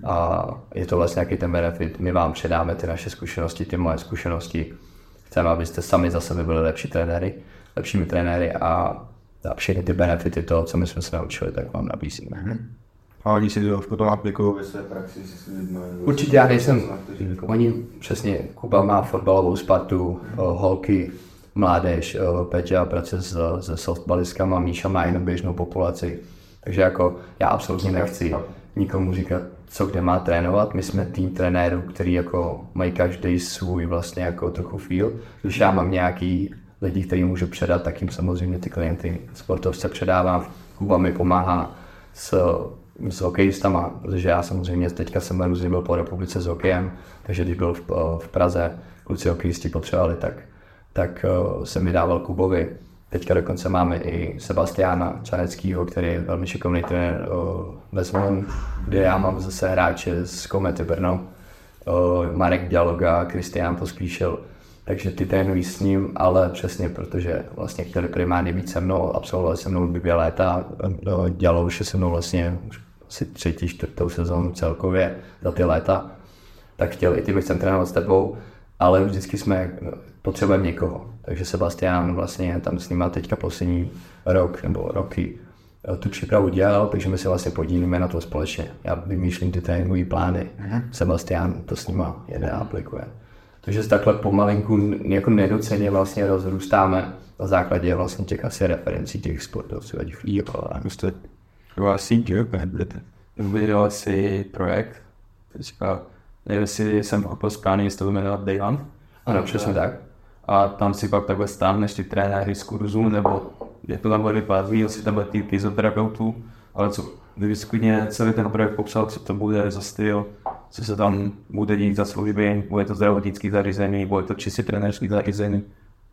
a je to vlastně nějaký ten benefit, my vám předáme ty naše zkušenosti, ty moje zkušenosti, chceme, abyste sami za sebe byli lepší trenéry, lepšími trenéry a, a všechny ty benefity toho, co my jsme se naučili, tak vám nabízíme. A oni si to potom aplikují ve své praxi. Určitě já nejsem, oni přesně, Kuba má fotbalovou Spartu, holky, mládež, Peťa pracuje se softbalistkama, Míša má jenom běžnou populaci. Takže jako já absolutně nechci nikomu říkat, co kde má trénovat. My jsme tým trenérů, který jako mají každý svůj vlastně jako trochu feel. Když já mám nějaký lidi, který můžu předat, tak jim samozřejmě ty klienty sportovce předávám. Kuba mi pomáhá s s hokejistama, protože já samozřejmě teďka jsem různě byl po republice s hokejem, takže když byl v, v Praze, kluci hokejisti potřebovali, tak, tak uh, jsem mi dával Kubovi. Teďka dokonce máme i Sebastiána Čaneckýho, který je velmi šikovný trenér uh, ve Zvolen, kde já mám zase hráče z Komety Brno, uh, Marek Dialoga, Kristián Pospíšil, takže ty trénují s ním, ale přesně protože vlastně chtěli primárně být se mnou, absolvovali se mnou dvě léta, dělalo už se mnou vlastně asi třetí, čtvrtou sezónu celkově za ty léta, tak chtěli i ty bych sem trénovat s tebou, ale vždycky jsme potřebujeme někoho. Takže Sebastián vlastně tam s nima teďka poslední rok nebo roky tu přípravu dělal, takže my se vlastně podílíme na to společně. Já vymýšlím ty tréninkové plány, mm-hmm. Sebastián to s nima jede a aplikuje. Takže se takhle pomalinku jako nedoceně vlastně rozrůstáme na základě vlastně těch asi referencí těch sportovců, ať už lího a prostě taková síť, jo, budete. Uvěděl si projekt, teďka, nevím, jestli jsem opět správně, jestli to jmenovat Day One. Ano, přesně tak. A tam si pak takhle stáhneš ty trenéry z kurzu, nebo jak to tam bude vypadat, viděl si tam ty fyzioterapeutů, ale co, kdyby skutně celý ten projekt popsal, co to bude za styl, co se tam bude dít za služby, bude to zdravotnické zařízení, bude to čistě trenérské zařízení,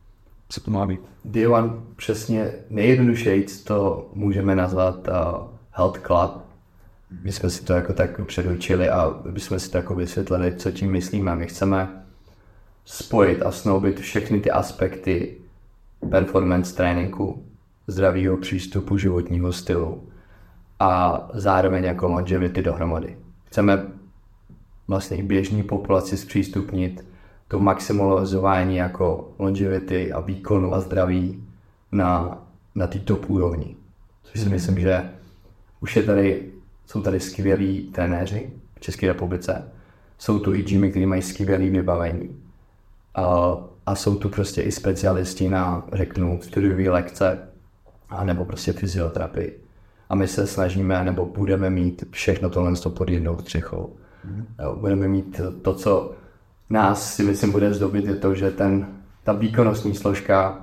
co to má být? Day One přesně nejjednodušejíc to můžeme nazvat uh, Health Club. My jsme si to jako tak předurčili a bychom si to jako vysvětlili, co tím myslíme. My chceme spojit a snoubit všechny ty aspekty performance tréninku, zdravého přístupu, životního stylu a zároveň jako longevity dohromady. Chceme vlastně běžní populaci zpřístupnit to maximalizování jako longevity a výkonu a zdraví na, na té top úrovni. Což si myslím, že už je tady, jsou tady skvělí trenéři v České republice. Jsou tu i gymy, kteří mají skvělé vybavení. A, a jsou tu prostě i specialisti na, řeknu, studiové lekce a nebo prostě fyzioterapii. A my se snažíme, nebo budeme mít všechno tohle pod jednou střechou. Mm. Budeme mít to, co nás si myslím bude zdobit, je to, že ten, ta výkonnostní složka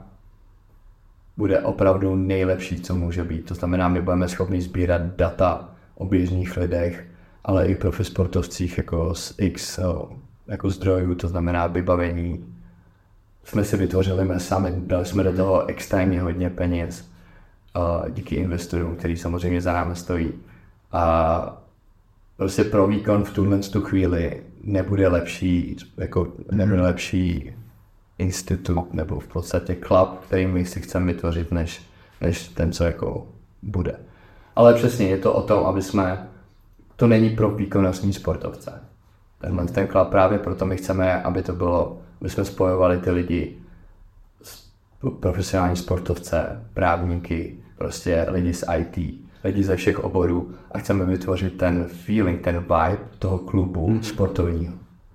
bude opravdu nejlepší, co může být. To znamená, my budeme schopni sbírat data o běžných lidech, ale i profi sportovcích jako z X jako zdrojů, to znamená vybavení. Jsme si vytvořili my sami, dali jsme do toho extrémně hodně peněz uh, díky investorům, který samozřejmě za námi stojí. A prostě pro výkon v tuhle tu chvíli nebude lepší, jako nebude lepší institut nebo v podstatě klub, který my si chceme vytvořit, než, než ten, co jako bude. Ale přesně je to o tom, aby jsme, to není pro výkonnostní sportovce. tenhle ten klub právě proto my chceme, aby to bylo, my jsme spojovali ty lidi, profesionální sportovce, právníky, prostě lidi z í té, lidi ze všech oborů a chceme vytvořit ten feeling, ten vibe toho klubu mm. sportovního.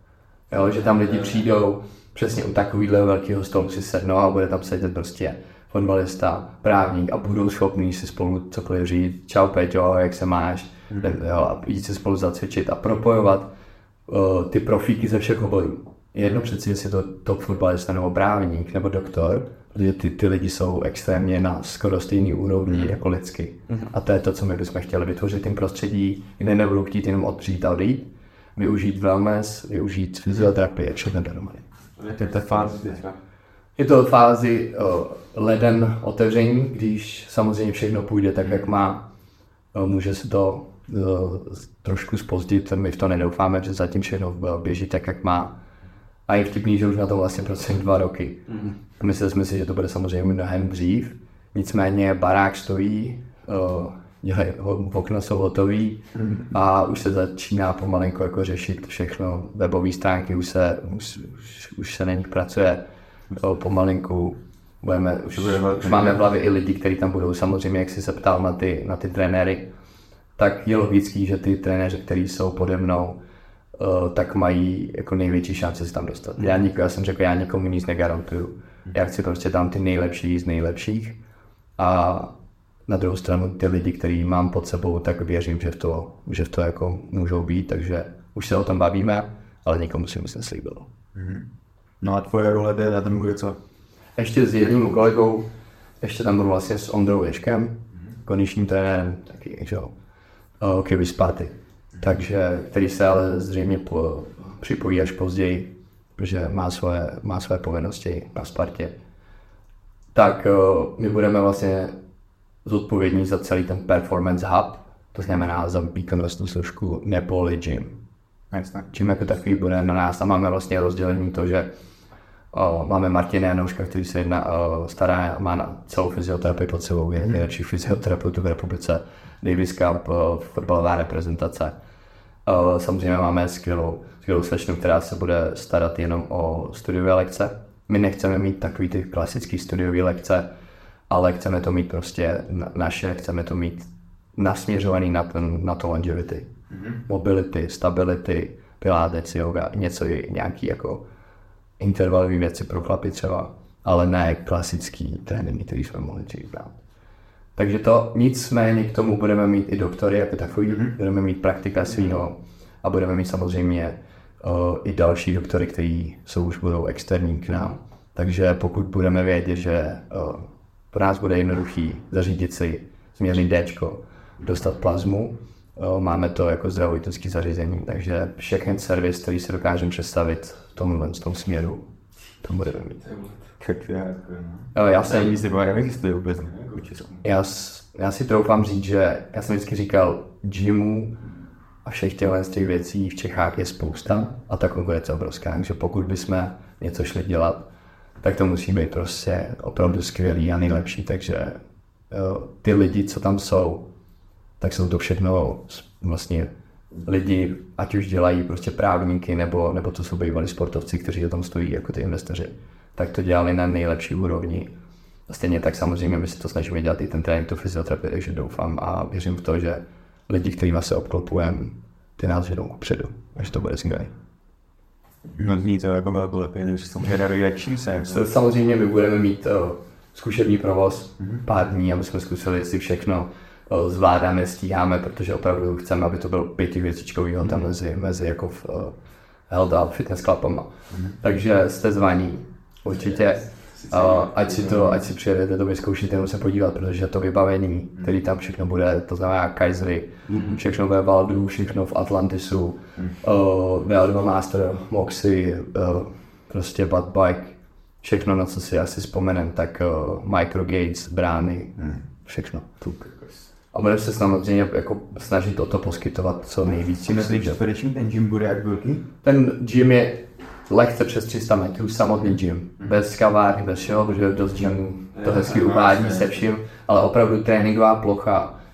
Jo, že tam lidi přijdou přesně u takovýhle velkého stolu si sednou a bude tam sedět prostě fotbalista, právník a budou schopní si spolu cokoliv říct. Čau Peťo, jak se máš? Mm. Jo, a jít si spolu zacvičit a propojovat uh, ty profíky ze všech oborů. Jedno přeci, jestli je to top fotbalista nebo právník nebo doktor, protože ty, ty lidi jsou extrémně na skoro stejný úrovni mm. jako lidsky. Mm. A to je to, co my bychom chtěli vytvořit tím prostředí, kde nebudou chtít jenom odřít a odejít, využít wellness, využít fyzioterapii a všechno dohromady. Je to fázi Je to fázi uh, leden otevření, když samozřejmě všechno půjde tak, jak má. Uh, může se to uh, trošku zpozdit, my v to nedoufáme, že zatím všechno běží tak, jak má. A je vtipný, že už na to vlastně prostě dva roky. Mm. Mysleli jsme si, že to bude samozřejmě mnohem dřív. Nicméně barák stojí, uh, dělají, okna jsou hotový mm. a už se začíná pomalinko jako řešit všechno. Webové stránky už se, už, už, už se na nich pracuje uh, pomalinku. Budeme, už, už máme v hlavě i lidi, kteří tam budou. Samozřejmě, jak jsi se ptal na ty, na ty trenéry, tak je logický, že ty trenéři, kteří jsou pode mnou, Uh, tak mají jako největší šance se tam dostat. Já, nik, já jsem řekl, já nikomu nic negarantuju. Já chci prostě tam ty nejlepší z nejlepších a na druhou stranu ty lidi, který mám pod sebou, tak věřím, že v to, že v to jako můžou být, takže už se o tom bavíme, ale nikomu si moc neslíbilo. Mm-hmm. No a tvoje role jde na tom bude co? Ještě s jedním kolegou, ještě tam byl vlastně s Ondrou Ješkem, mm-hmm. kondičním trenérem, taky, že jo, uh, Kivy Sparty. Takže, který se ale zřejmě po, připojí až později, protože má svoje, má své povinnosti na Spartě. Tak uh, my budeme vlastně zodpovědní za celý ten performance hub, to znamená za výkonnostní složku neboli gym. Gym jako takový bude na nás a máme vlastně rozdělení to, že uh, máme Martina Janouška, který se jedna, uh, stará, má na celou fyzioterapii pod sebou, je nejlepší fyzioterapeut v republice, Davis Cup, uh, fotbalová reprezentace. Uh, samozřejmě máme skvělou, skvělou slečnu, která se bude starat jenom o studiové lekce. My nechceme mít takový ty klasický studiové lekce, ale chceme to mít prostě naše, chceme to mít nasměřovaný na, ten, na to longevity. Mm-hmm. Mobility, stability, pilates, yoga, něco nějaký jako intervalové věci pro chlapy třeba, ale ne klasický tréninky, který jsme mohli dřív brát. Takže to nicméně k tomu budeme mít i doktory jako takový, mm-hmm. budeme mít praktika svýho a budeme mít samozřejmě uh, i další doktory, kteří jsou už budou externí k nám. Takže pokud budeme vědět, že uh, pro nás bude jednoduchý zařídit si změřit Dčko, dostat plazmu, uh, máme to jako zdravotnické zařízení, takže všechny servis, který si dokážeme představit v tomhle v tom směru, to budeme mít. Já jsem, já, já si troufám říct, že já jsem vždycky říkal, gymů a všech těchto z těch věcí v Čechách je spousta a ta konkurence obrovská, takže pokud bychom něco šli dělat, tak to musí být prostě opravdu skvělý a nejlepší, takže jo, ty lidi, co tam jsou, tak jsou to všechno vlastně lidi, ať už dělají prostě právníky, nebo, nebo to jsou bývalí sportovci, kteří o tom stojí jako ty investoři, tak to dělali na nejlepší úrovni. A stejně tak samozřejmě my si to snažíme dělat i ten trénink, tu fyzioterapii, takže doufám a věřím v to, že lidi, kterými se obklopujeme, ty nás jedou kupředu, až to bude skvělé. No zní to jako velkou lepě, než jsem generující se. Samozřejmě my budeme mít uh, zkušební provoz mm-hmm. pár dní, aby jsme zkusili, jestli všechno uh, zvládáme, stíháme, protože opravdu chceme, aby to byl pětivěcičkový hotel mm-hmm. mezi, mezi jako v uh, health a fitness clubama. Mm-hmm. Takže jste zvaní, určitě, uh, ať si to, ať si přijedete to vyzkoušet, jenom se podívat, protože to vybavení, který tam všechno bude, to znamená Kaisery, mm-hmm. všechno ve Valdu, všechno v Atlantisu, mm-hmm. uh, V L dva Master, Moxy, uh, prostě Bud Bike, všechno, na co si asi vzpomenem, tak uh, Microgates, brány, mm. všechno. Tuk. A budeme se samozřejmě jako snažit o to poskytovat co nejvíc. Myslíš, že ten gym bude jak velký? Ten gym je lehce přes tři sta metrů, samotný gym. Mm. Bez kavárny, bez všeho, protože dost gym to hezky uvádí se vším, ale opravdu tréninková plocha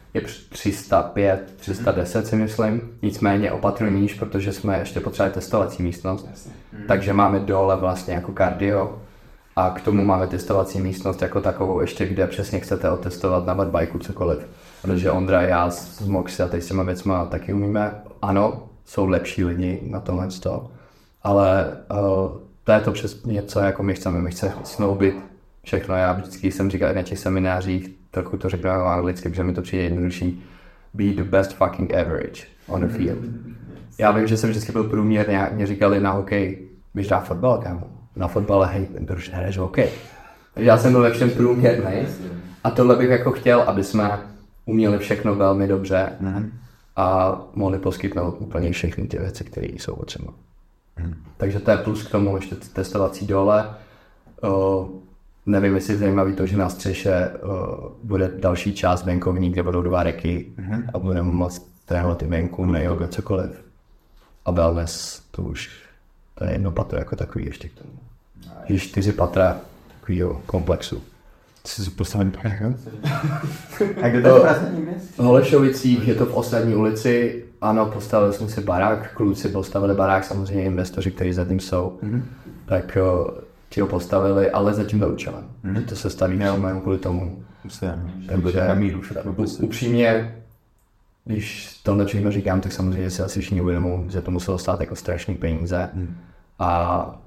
je tři sta pět, tři sta deset si myslím, nicméně o patro níž, protože jsme ještě potřebovali testovací místnost, takže máme dole vlastně jako kardio a k tomu máme testovací místnost jako takovou ještě, kde přesně chcete otestovat na wattbajku cokoliv. Protože Ondra, já s Moxy a teď s těma věcma taky umíme, ano, jsou lepší lidi na tomhle sto, ale uh, to je to přesně něco, jako my chceme, my chceme snoubit všechno. Já vždycky jsem říkal na těch seminářích, trochu to řeknu anglicky, protože mi to přijde jednodušší, be the best fucking average on the field. Já vím, že jsem vždycky byl průměrně, mě říkali na hokej, běž dát fotbal, kámo. Na fotbale, hej, proč nehraješ hokej? Takže já jsem byl ve všem průměrný a tohle bych jako chtěl, aby jsme uměli všechno velmi dobře a mohli poskytnout úplně všechny ty věci, které jsou potřeba. Takže to je plus k tomu ještě testovací dole. O, nevím, jestli je zajímavý to, že na střeše o, bude další část venkovní, kde budou dva reky a budeme moct trénovat i venku, na yoga, cokoliv. A wellness, to už, to je jedno patro jako takový ještě k tomu. Je čtyři patra takovýho komplexu. Jsi si postavil barák, jo? A kde to je v Holešovicích, je to v Ostatní ulici. Ano, postavili jsme si barák, kluci postavili barák, samozřejmě investoři, kteří za tím jsou, mm-hmm. tak uh, ti ho postavili, ale zatím neučili. Mm-hmm. To se staví jenom kvůli tomu. Takže upřímně, když tohle všechno říkám, tak samozřejmě si asi všichni uvědomují, že to muselo stát jako strašný peníze. Mm. A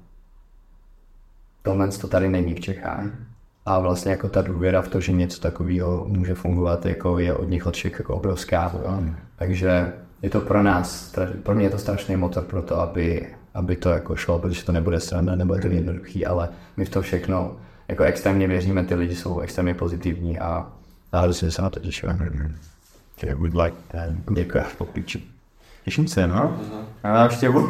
tohle to tady není v Čechách. A vlastně jako ta důvěra v to, že něco takového může fungovat, jako je od nich od všech jako obrovská. Mm. Takže je to pro nás, pro mě je to strašný motor pro to, aby, aby to jako šlo, protože to nebude sranda, nebude to jednoduchý, ale my v to všechno jako extrémně věříme, ty lidi jsou extrémně pozitivní a já se sám teď těším. Okay, would like that. Děkuji for picture. Těším se, no. A návštěvu.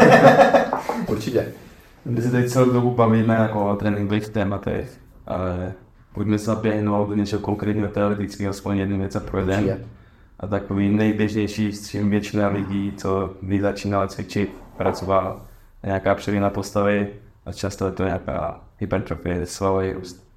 Určitě. My se teď celou dobu bavíme jako o tréninkových tématech, ale pojďme se napěhnout do něčeho konkrétního teoretického, aspoň jednu věc a projdeme. A takový nejběžnější, s čím většina lidí, co by začínala cvičit, pracovala nějaká přeměna postavy a často je to nějaká hypertrofie, svalový růst.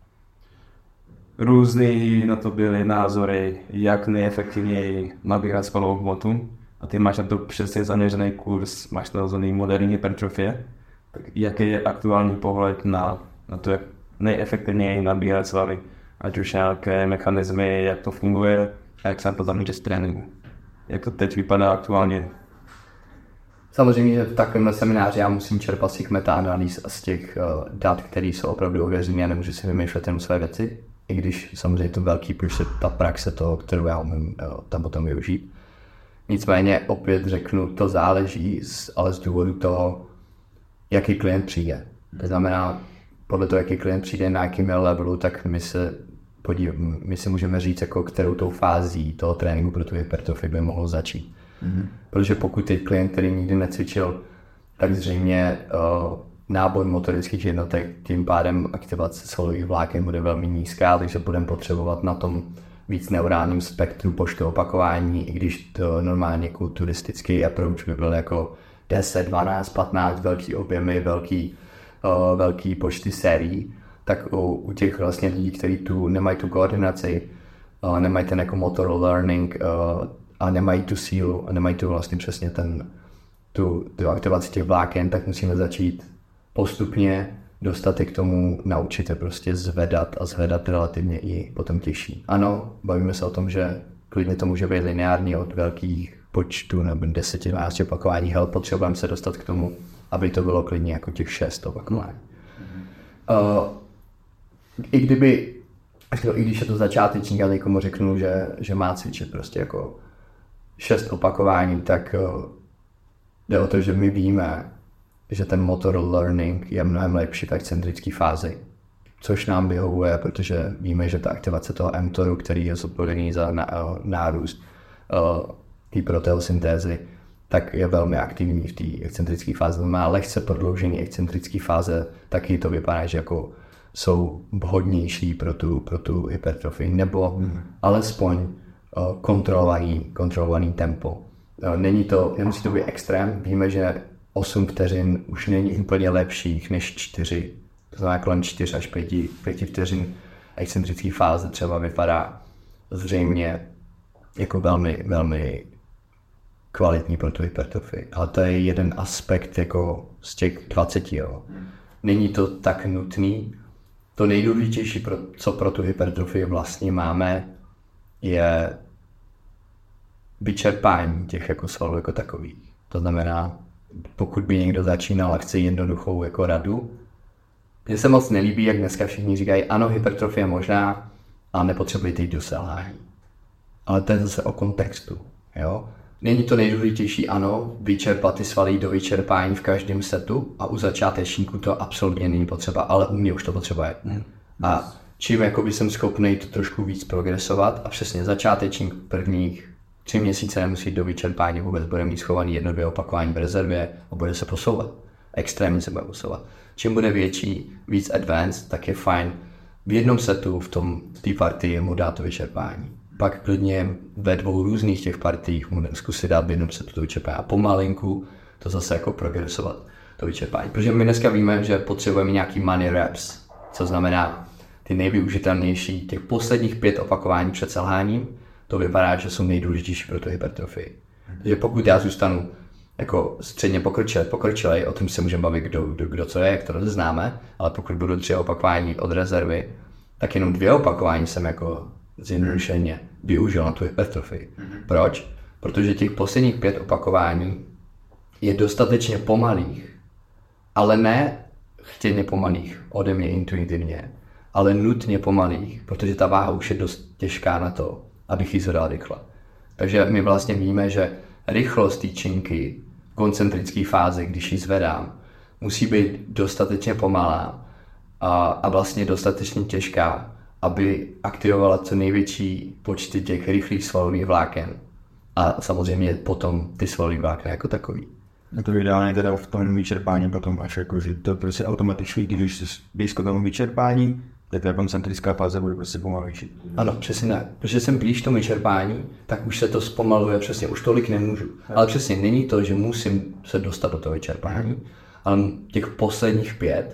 Různý na to byly názory, jak nejefektivněji nabírat svalovou hmotu. A ty máš na to přesně zaměřený kurz, máš na to moderní hypertrofie. Tak jaký je aktuální pohled na, na to, jak nejefektivněji nabírat svaly? Ať už nějaké mechanismy, jak to funguje, a jak se na to zaměřit z tréninku. Jak to teď vypadá aktuálně? Samozřejmě, že v takovémhle semináři já musím čerpat z těch metaanalýz a z těch uh, dat, které jsou opravdu ověřené a nemůžu si vymýšlet jenom své věci. I když samozřejmě to velký plus je ta praxe toho, kterou já umím uh, tam potom využít. Nicméně opět řeknu, to záleží, z, ale z důvodu toho, jaký klient přijde. To znamená, podle toho, jaký klient přijde na jakým levelu, tak my se podív, my si můžeme říct, jako kterou tou fází toho tréninku pro tu hypertrofii by mohlo začít. Mm-hmm. Protože pokud je klient, který nikdy necvičil, tak zřejmě uh, nábor motorických jednotek, tím pádem aktivace svalových vláken bude velmi nízká, takže budeme potřebovat na tom víc neurálním spektru počtu opakování, i když to normálně kulturistický approach by byl jako deset, dvanáct, patnáct velký objemy, velký, uh, velký počty sérií, tak u, u těch vlastně lidí, kteří tu nemají tu koordinaci, uh, nemají ten jako motor learning uh, a nemají tu sílu a nemají tu vlastně přesně ten, tu, tu aktivaci těch vláken, tak musíme začít postupně dostat je k tomu, naučit je prostě zvedat a zvedat relativně i potom těžší. Ano, bavíme se o tom, že klidně to může být lineární od velkých počtů nebo deset dvanáct opakování, hel, potřebujeme se dostat k tomu, aby to bylo klidně jako těch šest opakování. Mm-hmm. Uh, I kdyby, i když je to začátečník, ale někomu řeknu, že, že má cvičit prostě jako šest opakování, tak uh, jde o to, že my víme, že ten motor learning je mnohem lepší v excentrické fázi, což nám vyhovuje, protože víme, že ta aktivace toho mTORu, který je zodpovědný za nárůst uh, té proteosyntézy, tak je velmi aktivní v té excentrické fáze. Má lehce prodloužený excentrické fáze, taky to vypadá, že jako jsou vhodnější pro tu, pro tu hypertrofii, nebo hmm. alespoň uh, kontrolovaný, kontrolovaný tempo. Uh, není to, nemusí to být extrém, víme, že osm vteřin už není úplně lepších než čtyři. To znamená kolem čtyři až pět vteřin excentrické fáze třeba vypadá zřejmě jako velmi, velmi kvalitní pro tu hypertrofii. Ale to je jeden aspekt jako z těch dvaceti. Jo. Není to tak nutný. To nejdůležitější, pro, co pro tu hypertrofii vlastně máme, je vyčerpání těch jako svalů jako takových. To znamená, pokud by někdo začínal a chce jednoduchou jako radu, mně se moc nelíbí, jak dneska všichni říkají, ano, hypertrofie možná, ale nepotřebujete jít do selhání. Ale to je zase o kontextu. Jo? Není to nejdůležitější, ano, vyčerpat ty svaly do vyčerpání v každém setu a u začátečníků to absolutně není potřeba, ale u mě už to potřeba je. A čím jakoby jsem schopný to trošku víc progresovat a přesně začátečník prvních tři měsíce nemusí do vyčerpání vůbec, bude mít schovaný jedno, dvě opakování v rezervě a bude se posouvat. Extrémně se bude posouvat. Čím bude větší, víc advanced, tak je fajn v jednom setu v tom té partii mu dát to vyčerpání. Pak klidně ve dvou různých těch partiích mu zkusit dát v jednom setu to vyčerpání a pomalinku to zase jako progresovat, to vyčerpání. Protože my dneska víme, že potřebujeme nějaký money reps, co znamená ty nejvyužitelnější těch posledních pět opakování před selháním, to vypadá, že jsou nejdůležitější pro tu hypertrofii. Takže pokud já zůstanu jako středně pokročilej, pokročilej, o tom se můžeme bavit, kdo, kdo, kdo co je, jak to rozeznáme, ale pokud budu tři opakování od rezervy, tak jenom dvě opakování jsem jako zjednodušeně využil na tu hypertrofii. Proč? Protože těch posledních pět opakování je dostatečně pomalých, ale ne chtěně pomalých ode mě intuitivně, ale nutně pomalých, protože ta váha už je dost těžká na to, abych ji zvedal rychle. Takže my vlastně víme, že rychlost té činky v koncentrické fázi, když ji zvedám, musí být dostatečně pomalá a, a vlastně dostatečně těžká, aby aktivovala co největší počty těch rychlých svalových vláken. A samozřejmě potom ty svalové vlákna jako takový. A to ideálně teda v tom vyčerpání potom máš jako, že to prostě automaticky, když jsi blízko tomu vyčerpání, tak ta koncentrická fáze bude prostě pomalejší. Ano, přesně tak. Protože jsem blíž tomu vyčerpání, tak už se to zpomaluje přesně, už tolik nemůžu. Ale přesně není to, že musím se dostat do toho vyčerpání, ale těch posledních pět,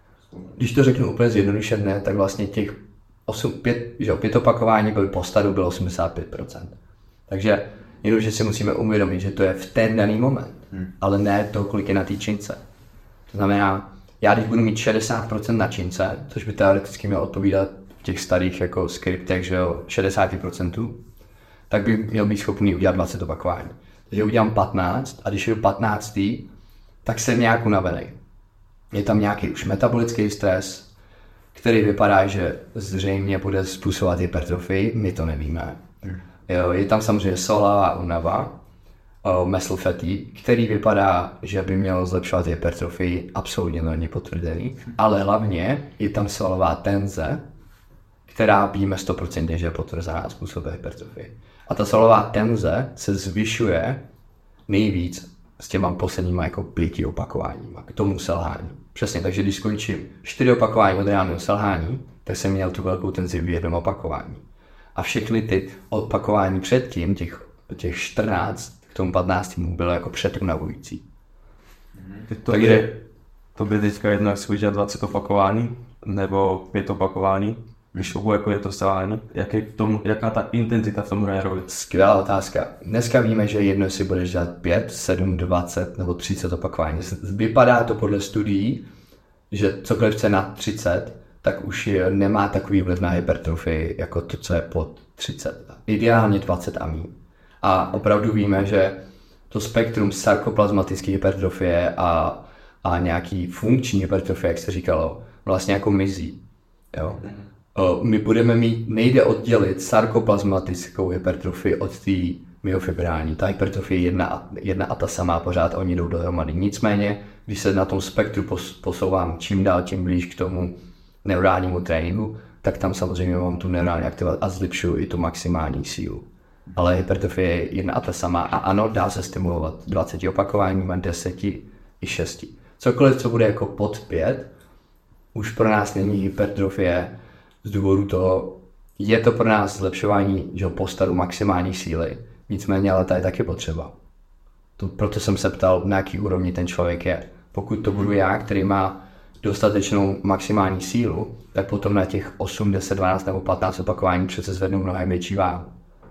když to řeknu úplně zjednodušeně, tak vlastně těch osm, pět, že pět opakování byly po stadu, bylo osmdesát pět procent. Takže jenom, že si musíme uvědomit, že to je v ten daný moment, hmm. ale ne to, kolik je na té čince. To znamená, já když budu mít šedesát procent na čince, což by teoreticky mělo odpovídat v těch starých jako skriptech, že jo, šedesát procent, tak by měl být schopný udělat dvacet opakování. Takže udělám patnáct a když je patnáct, tak jsem nějak unavený. Je tam nějaký už metabolický stres, který vypadá, že zřejmě bude způsobovat hypertrofii, my to nevíme. Jo, je tam samozřejmě solová únava, uh, muscle fatigue, který vypadá, že by mělo zlepšovat hypertrofii, absolutně není potvrdený, ale hlavně je tam svalová tenze, která víme sto procent, že je potvrzená způsobem hypertrofii. A ta svalová tenze se zvyšuje nejvíc s těma posledníma jako pěti opakováníma k tomu selhání. Přesně, takže když skončím čtyři opakování od reálného selhání, tak jsem měl tu velkou tenzi v jednom opakování. A všechny ty opakování předtím, těch, těch čtrnáct k tomu patnáctému bylo jako předunavující. To, je, to by teďka jedno, jestli udělat dvacet opakování nebo pět opakování, když jako je to selhání, jak je tomu, jaká ta intenzita v tom hraje roli? Skvělá otázka. Dneska víme, že jedno si budeš dělat pět, sedm, dvacet nebo třicet opakování. Vypadá to podle studií, že cokoliv chce na třicet, tak už je, nemá takový vliv na hypertrofii, jako to, co je pod třicet. Ideálně dvacet a míň. A opravdu víme, že to spektrum sarkoplazmatické hypertrofie a, a nějaký funkční hypertrofie, jak se říkalo, vlastně jako mizí. Jo? My budeme mít, nejde oddělit sarkoplazmatickou hypertrofii od té myofibrální. Ta hypertrofie je jedna, jedna a ta samá, pořád oni jdou dohromady. Nicméně, když se na tom spektru posouvám čím dál tím blíž k tomu neurálnímu tréninku, tak tam samozřejmě mám tu neurální aktivaci a zlepšuju i tu maximální sílu. Ale hypertrofie je jedna a ta samá a ano, dá se stimulovat dvacet opakováníma, deset i šest. Cokoliv, co bude jako pod pět, už pro nás není hypertrofie z důvodu toho, je to pro nás zlepšování, že postaru maximální síly, nicméně ale ta je taky potřeba. To, proto jsem se ptal, na jaký úrovni ten člověk je. Pokud to budu já, který má dostatečnou maximální sílu, tak potom na těch osm, deset, dvanáct nebo patnáct opakování přece zvednu mnohem větší váhu.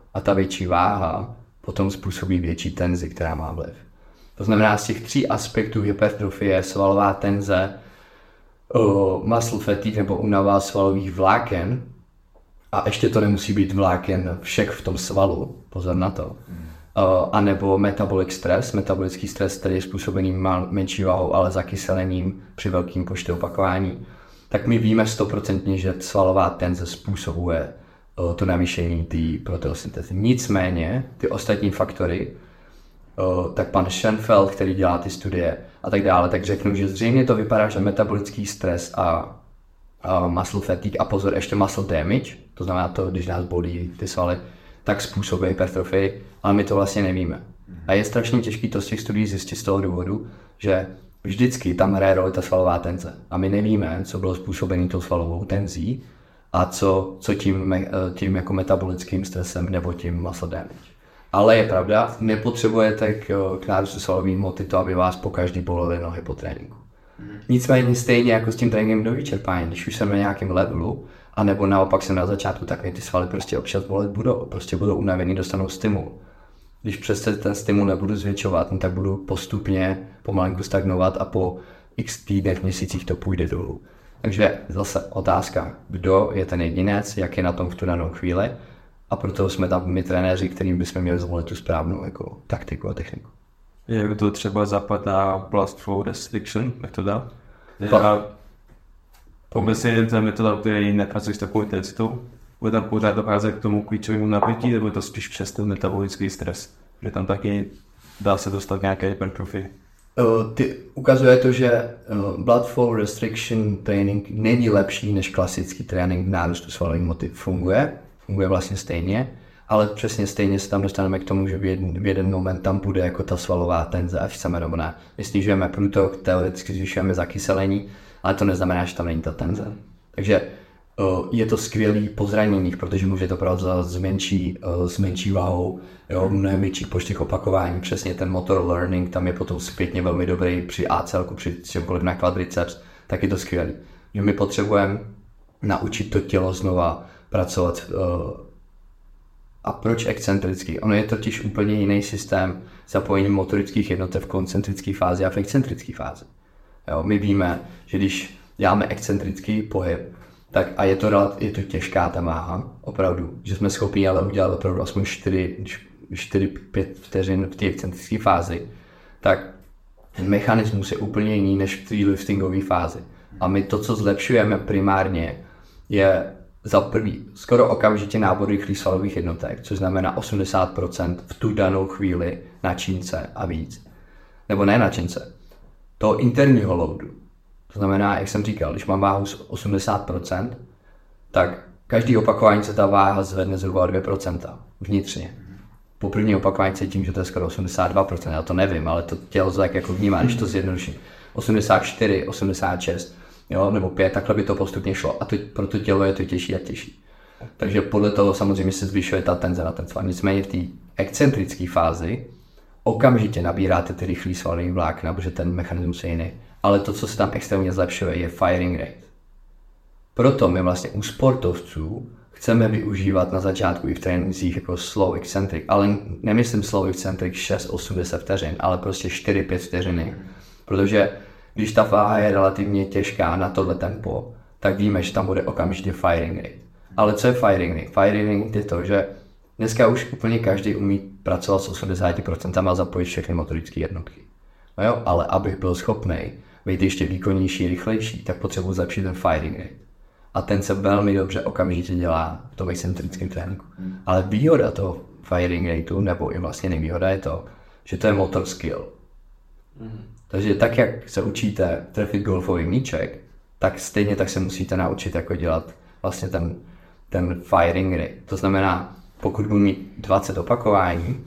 a ta větší váha potom způsobí větší tenzi, která má vliv. To znamená, z těch tří aspektů hypertrofie, svalová tenze, uh, muscle fatigue nebo únava svalových vláken, a ještě to nemusí být vláken všech v tom svalu, pozor na to, uh, anebo metabolic stress, metabolický stres, který je způsobený mal, menší váhou, ale zakyselením při velkým počtu opakování, tak my víme stoprocentně, že svalová tenze způsobuje uh, to navýšení té proteosyntézy. Nicméně ty ostatní faktory, uh, tak pan Schoenfeld, který dělá ty studie a tak dále, tak řeknu, že zřejmě to vypadá, že metabolický stres a Uh, muscle fatigue a pozor, ještě muscle damage, to znamená to, když nás bolí ty svaly, tak způsobuje hypertrofii, ale my to vlastně nevíme. A je strašně těžké to z těch studií zjistit z toho důvodu, že vždycky tam hraje roli ta svalová tenze. A my nevíme, co bylo způsobené tou svalovou tenzí a co, co tím, tím jako metabolickým stresem nebo tím muscle damage. Ale je pravda, nepotřebujete k, k nárůstu svalové hmoty to, aby vás po každý bolely nohy po tréninku. Nicméně stejně jako s tím tréninkem do vyčerpání, když už jsem na nějakém levelu, anebo naopak jsem na začátku, tak mě ty svaly prostě občas bolet budou, prostě budou unavený, dostanou stimul. Když přesně ten stimul nebudu zvětšovat, no, tak budu postupně pomalinku stagnovat a po x týdnech, měsících to půjde dolů. Takže zase otázka, kdo je ten jedinec, jak je na tom v tu danou chvíli, a proto jsme tam my trenéři, kterým bychom měli zvolit tu správnou jako taktiku a techniku. Jak to třeba zapadá blood flow restriction metoda? Obecně je to metoda, který nepracuje s takovou intenzitou. Bude tam pořád docházet k tomu klíčovému napětí, nebo je to spíš přes ten metabolický stres? Že tam taky dá se dostat nějaké hypertrofii. Uh, ty, ukazuje to, že uh, blood flow restriction training není lepší než klasický trénink v nárůstu svalové hmoty. Funguje, funguje vlastně stejně, ale přesně stejně se tam dostaneme k tomu, že v jeden, v jeden moment tam bude jako ta svalová tenze, až chceme nebo ne. My snižujeme průtok, teoreticky zvyšujeme zakyselení, ale to neznamená, že tam není ta tenze. Takže uh, je to skvělý po zraněních, protože může to provozovat s menší, uh, s menší váhou, jo, mnohem větší počtech opakování. Přesně ten motor learning tam je potom zpětně velmi dobrý při á cé elku, při čemkoliv na quadriceps, tak je to skvělý. Že my potřebujeme naučit to tělo znova pracovat. Uh, A proč excentrický? Ono je totiž úplně jiný systém zapojení motorických jednotek v koncentrické fázi a v excentrické fázi. Jo, my víme, že když děláme excentrický pohyb, tak a je to, je to těžká ta váha, opravdu, že jsme schopni ale udělat opravdu aspoň čtyři pět vteřin v té excentrické fázi, tak ten mechanismus je úplně jiný než v té liftingové fázi. A my to, co zlepšujeme primárně, je za prvý skoro okamžitě nábor rychlých svalových jednotek, což znamená osmdesát procent v tu danou chvíli na čince a víc. Nebo ne na čince, toho interního loadu. To znamená, jak jsem říkal, když mám váhu osmdesát procent, tak každý opakování se ta váha zvedne zhruba o dvě procenta vnitřně. Po první opakování cítím, že to je skoro osmdesát dva procent, já to nevím, ale to tělo tak jako vnímá, když to zjednoduším. osmdesát čtyři, osmdesát šest, jo, nebo pět, takhle by to postupně šlo a to, pro to tělo je to těžší a těžší. Takže podle toho samozřejmě se zvyšuje ta tenze na ten sval. Nicméně v té excentrické fázi okamžitě nabíráte ty rychlý svalový vlákna, protože ten mechanismus je jiný. Ale to, co se tam extrémně zlepšuje, je firing rate. Proto my vlastně u sportovců chceme využívat na začátku i v trénincích jako slow eccentric, ale nemyslím slow eccentric šest osm deset vteřin, ale prostě čtyři pět vteřiny. Protože když ta váha je relativně těžká na tohle tempo, tak víme, že tam bude okamžitě firing rate. Ale co je firing rate? Firing rate je to, že dneska už úplně každý umí pracovat s osmdesát procent a zapojit všechny motorické jednotky. No jo, ale abych byl schopný být ještě výkonnější, rychlejší, tak potřebuji zlepšit ten firing rate. A ten se velmi dobře okamžitě dělá v tom excentrickém tréninku. Ale výhoda toho firing rateu, nebo i vlastně nevýhoda je to, že to je motor skill. Mm. Takže tak, jak se učíte trefit golfový míček, tak stejně tak se musíte naučit jako dělat vlastně ten, ten firing rate. To znamená, pokud budu mít dvacet opakování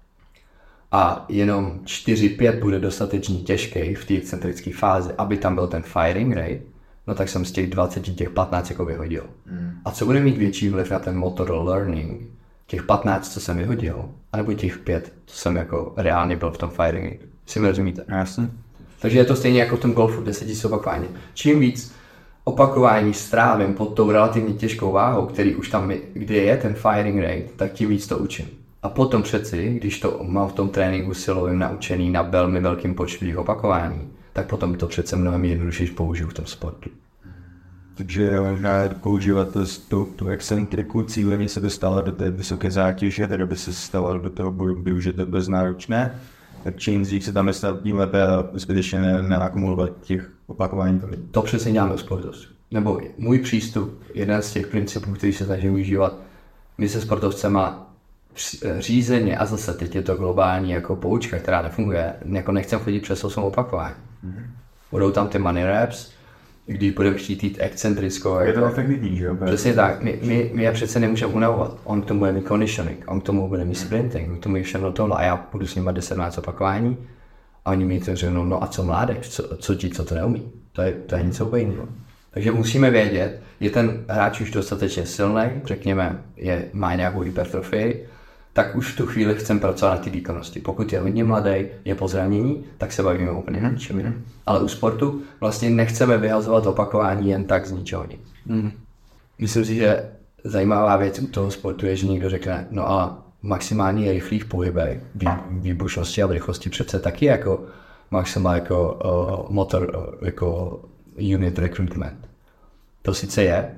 a jenom čtyři pět bude dostatečně těžký v té excentrické fázi, aby tam byl ten firing rate, no tak jsem z těch dvacet těch patnáct jako vyhodil. Mm. A co bude mít větší vliv na ten motor learning? Těch patnáct, co jsem vyhodil, anebo těch pět, co jsem jako reálně byl v tom firing rate. Si mi rozumíte? Jasně. Takže je to stejně jako v tom golfu, deset tisíc opakování. Čím víc opakování strávím pod tou relativně těžkou váhou, který už tam, je, kde je ten firing rate, tak tím víc to učím. A potom přeci, když to mám v tom tréninku silovým naučený na velmi velkým počtu opakování, tak potom to přece mnohem jednodušeji použiju v tom sportu. Takže je možná používat to, tu, tu excentriku, cíleně se dostala do té vysoké zátěže, tedy by se stalo do toho boju, by už je to beznáročné. Čím dřív se tam dostat, tím lépe a zbytečně nenakumulovat těch opakování. To přesně děláme u sportovců. Nebo můj přístup, jeden z těch principů, který se snažím užívat, my se sportovcema řízeně, a zase teď je to globální jako poučka, která nefunguje, jako nechcem chodit přes osm opakování. Mm-hmm. Budou tam ty money reps, když budeme chtít jít excentrickou. Je to efektivní, že jo? Přesně tak, my, my, my je přece nemůžeme unavovat. On k tomu bude mít conditioning, on k tomu bude mít sprinting, on k tomu je všechno tohle a já budu s nimi deset opakování a oni mi to řeknou, no a co mládež, co, co ti, co to neumí, to je, to je něco úplně jiného. Takže musíme vědět, je ten hráč už dostatečně silný, řekněme, je, má nějakou hypertrofii, tak už v tu chvíli chceme pracovat na ty výkonnosti. Pokud je hodně mladý, je po zranění, tak se bavíme úplně na ničem jiném. Ale u sportu vlastně nechceme vyhazovat opakování jen tak z ničeho nic. Mm. Myslím si, že zajímavá věc u toho sportu je, že někdo řekne, no a maximálně rychlých pohybech, výbušnosti a v rychlosti přece taky jako maximálně jako uh, motor, uh, jako unit recruitment. To sice je,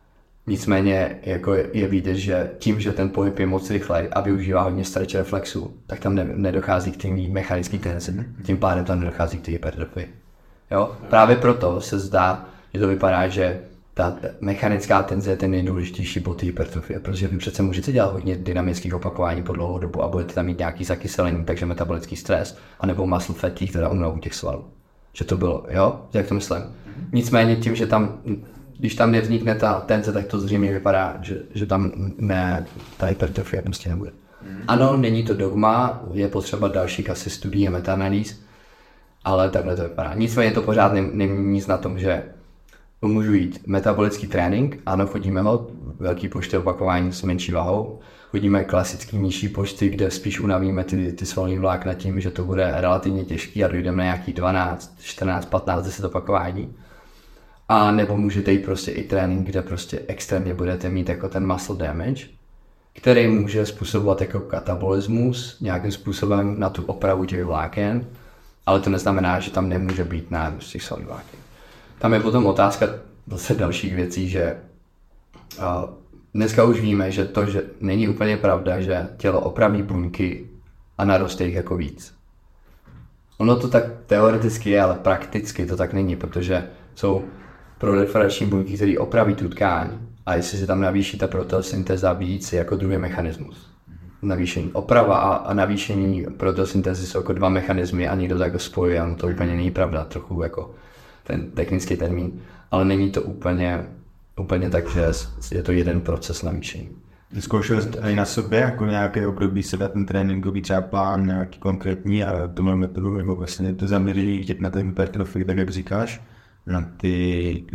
nicméně jako je vidět, že tím, že ten pohyb je moc rychlej a využívá hodně stretch reflexů, tak tam ne, nedochází k té mechanické tenzi. Tím pádem tam nedochází k té hypertrofii. Jo? Právě proto se zdá, že to vypadá, že ta mechanická tenze je ten nejdůležitější bod té hypertrofie, protože vy přece můžete dělat hodně dynamických opakování po dlouhou dobu a budete tam mít nějaký zakyselení, takže metabolický stres, anebo muscle fatigue, teda umnou těch svalů. Že to bylo, jo? Jak to myslím? Nicméně tím, že tam když tam nevznikne ta tenze, tak to zřejmě vypadá, že, že tam ne, ta hypertrofie prostě nebude. Mm. Ano, není to dogma, je potřeba dalších asi studií a metaanalýz, ale takhle to vypadá. Nicméně to pořád není nic na tom, že můžu jít metabolický trénink, ano, chodíme ho, velký počty opakování s menší váhou, chodíme klasický nižší počty, kde spíš unavíme ty, ty svalní vlákna tím, že to bude relativně těžký a dojdeme na nějaký dvanáct, čtrnáct, patnáct, deset opakování. A nebo můžete jít prostě i trénink, kde prostě extrémně budete mít jako ten muscle damage, který může způsobovat jako katabolismus nějakým způsobem na tu opravu těch vláken, ale to neznamená, že tam nemůže být nárůst těch svalných vláken. Tam je potom otázka zase dalších věcí, že uh, dneska už víme, že to, že není úplně pravda, že tělo opraví buňky a naroste jich jako víc. Ono to tak teoreticky je, ale prakticky to tak není, protože jsou proliferační buňky, které opraví tu tkáň a jestli se tam navýší ta proteosyntéza víc, je jako druhý mechanismus. Navýšení oprava a, a navýšení proteosyntézy jsou jako dva mechanismy a někdo tak spojuje, ano, to úplně není pravda, trochu jako ten technický termín, ale není to úplně, úplně tak, že je to jeden proces navýšení. Zkoušel jste i na sobě, jako nějaké období se dát ten tréninkový třeba plán, nějaký konkrétní a to máme metodu, nebo vlastně to zaměření vidět na ten hypertrofii, tak jak říkáš, na ty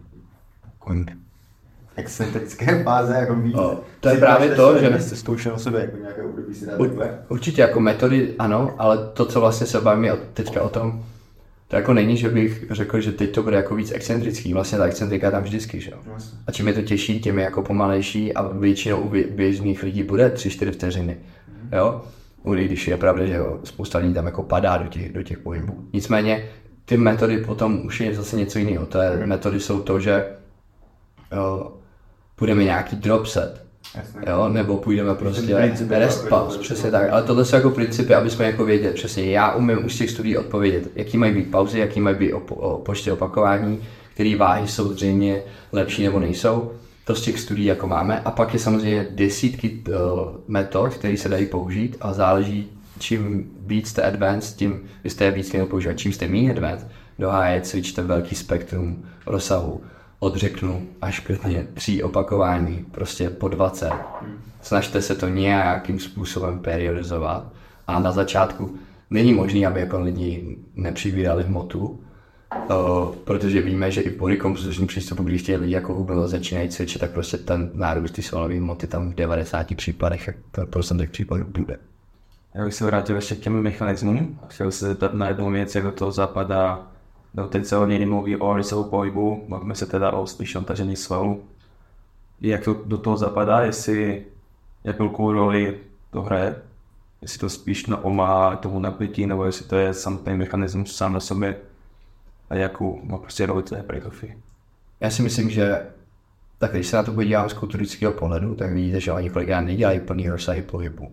excentrické fáze, jako víc. O, to je právě to, že jste zkoušel sebe, jako nějaké období si dát takhle. Určitě jako metody, ano, ale to, co vlastně se bavíme teďka o tom, to jako není, že bych řekl, že teď to bude jako víc excentrický, vlastně ta excentrika tam vždycky, že jo. A čím je to těžší, tím je jako pomalejší a většinou u běžných lidí bude tři čtyři vteřiny, jo. I když je pravda, že jo, spousta lidí tam jako padá do těch, do těch pohybů. Nicméně ty metody potom už je zase něco jiného. To je, metody jsou to, že jo, půjdeme nějaký drop set, jo, nebo půjdeme prostě rest pause, přesně tak. Ale tohle jsou jako principy, aby jsme jako věděli přesně. Já umím už z těch studií odpovědět, jaký mají být pauzy, jaký mají být op- o počty opakování, které váhy jsou zřejmě lepší nebo nejsou. To z těch studií jako máme. A pak je samozřejmě desítky uh, metod, které se dají použít a záleží, čím víc jste advanced, tím vy jste je víc měli používat. Čím jste méně advanced, do háje cvičte velký spektrum rozsahu. Od řeknu až klidně tří opakování, prostě po dvacet. Snažte se to nějakým způsobem periodizovat a na začátku není možné, aby jako lidi nepřibírali hmotu, o, protože víme, že i po rekonstrukčním přístupu, když chtějí lidi jako hubilo začínají cvičit, tak prostě ten nárůst ty svalové hmoty tam v devadesáti případech, procentech případů bude. Já bych se vrátil ještě k těm mechanismům. Chtěl se zeptat na jednu věc, jak do toho zapadá No teď se hodně mluví o rysovu pohybu, bavíme se teda o spíš tažení svalů. Jak to do toho zapadá, jestli jakou roli to hraje, jestli to spíš napomáhá tomu napětí, nebo jestli to je samotný mechanismus sám na sobě a jakou má prostě roli té hypertrofie. Já si myslím, že tak když se na to podívám z kulturického pohledu, tak vidíte, že oni kolikrát nedělají plný rozsahy pohybu.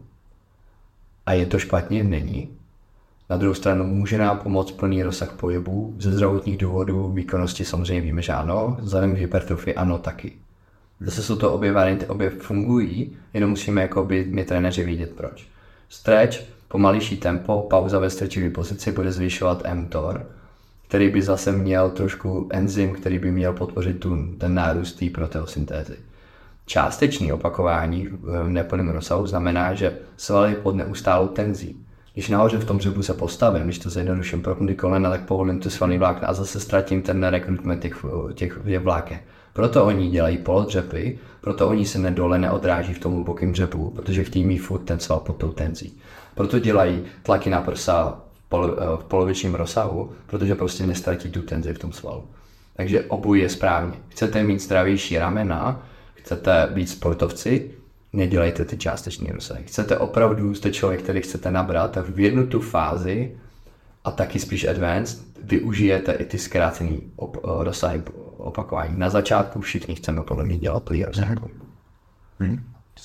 A je to špatně? Není. Na druhou stranu může nám pomoct plný rozsah pohybu. Ze zdravotních důvodů výkonnosti samozřejmě víme, že ano, vzhledem k hypertrofii ano taky. Zase jsou to obě varianty, obě fungují, jenom musíme jako by my trenéři vědět proč. Stretch, pomalejší tempo, pauza ve stretchové pozici bude zvyšovat mTOR, který by zase měl trošku enzym, který by měl podpořit tu, ten nárůst té proteosyntézy. Částečné opakování v neplném rozsahu znamená, že svaly pod neustálou tenzí. Když nahoře v tom dřebu se postavím, když to zjednoduším, propnu kolena, tak povolím ty svalné vlákna a zase ztratím ten rekrutment těch, těch, těch vláken. Proto oni dělají polodřepy, proto oni se nedole neodráží v tom hlubokém dřepu, protože chtějí mít furt ten sval pod tou tenzí. Proto dělají tlaky na prsa v, polo, v polovičním rozsahu, protože prostě nestratí tu tenzi v tom svalu. Takže obojí je správně. Chcete mít zdravější ramena, chcete být sportovci, nedělejte ty částečné rozsahy. Chcete opravdu, jste člověk, který chcete nabrat, tak v jednu tu fázi a taky spíš advanced, využijete i ty zkrácený op, rozsahy opakování. Na začátku všichni chceme podle mě dělat plný rozsah. Hmm.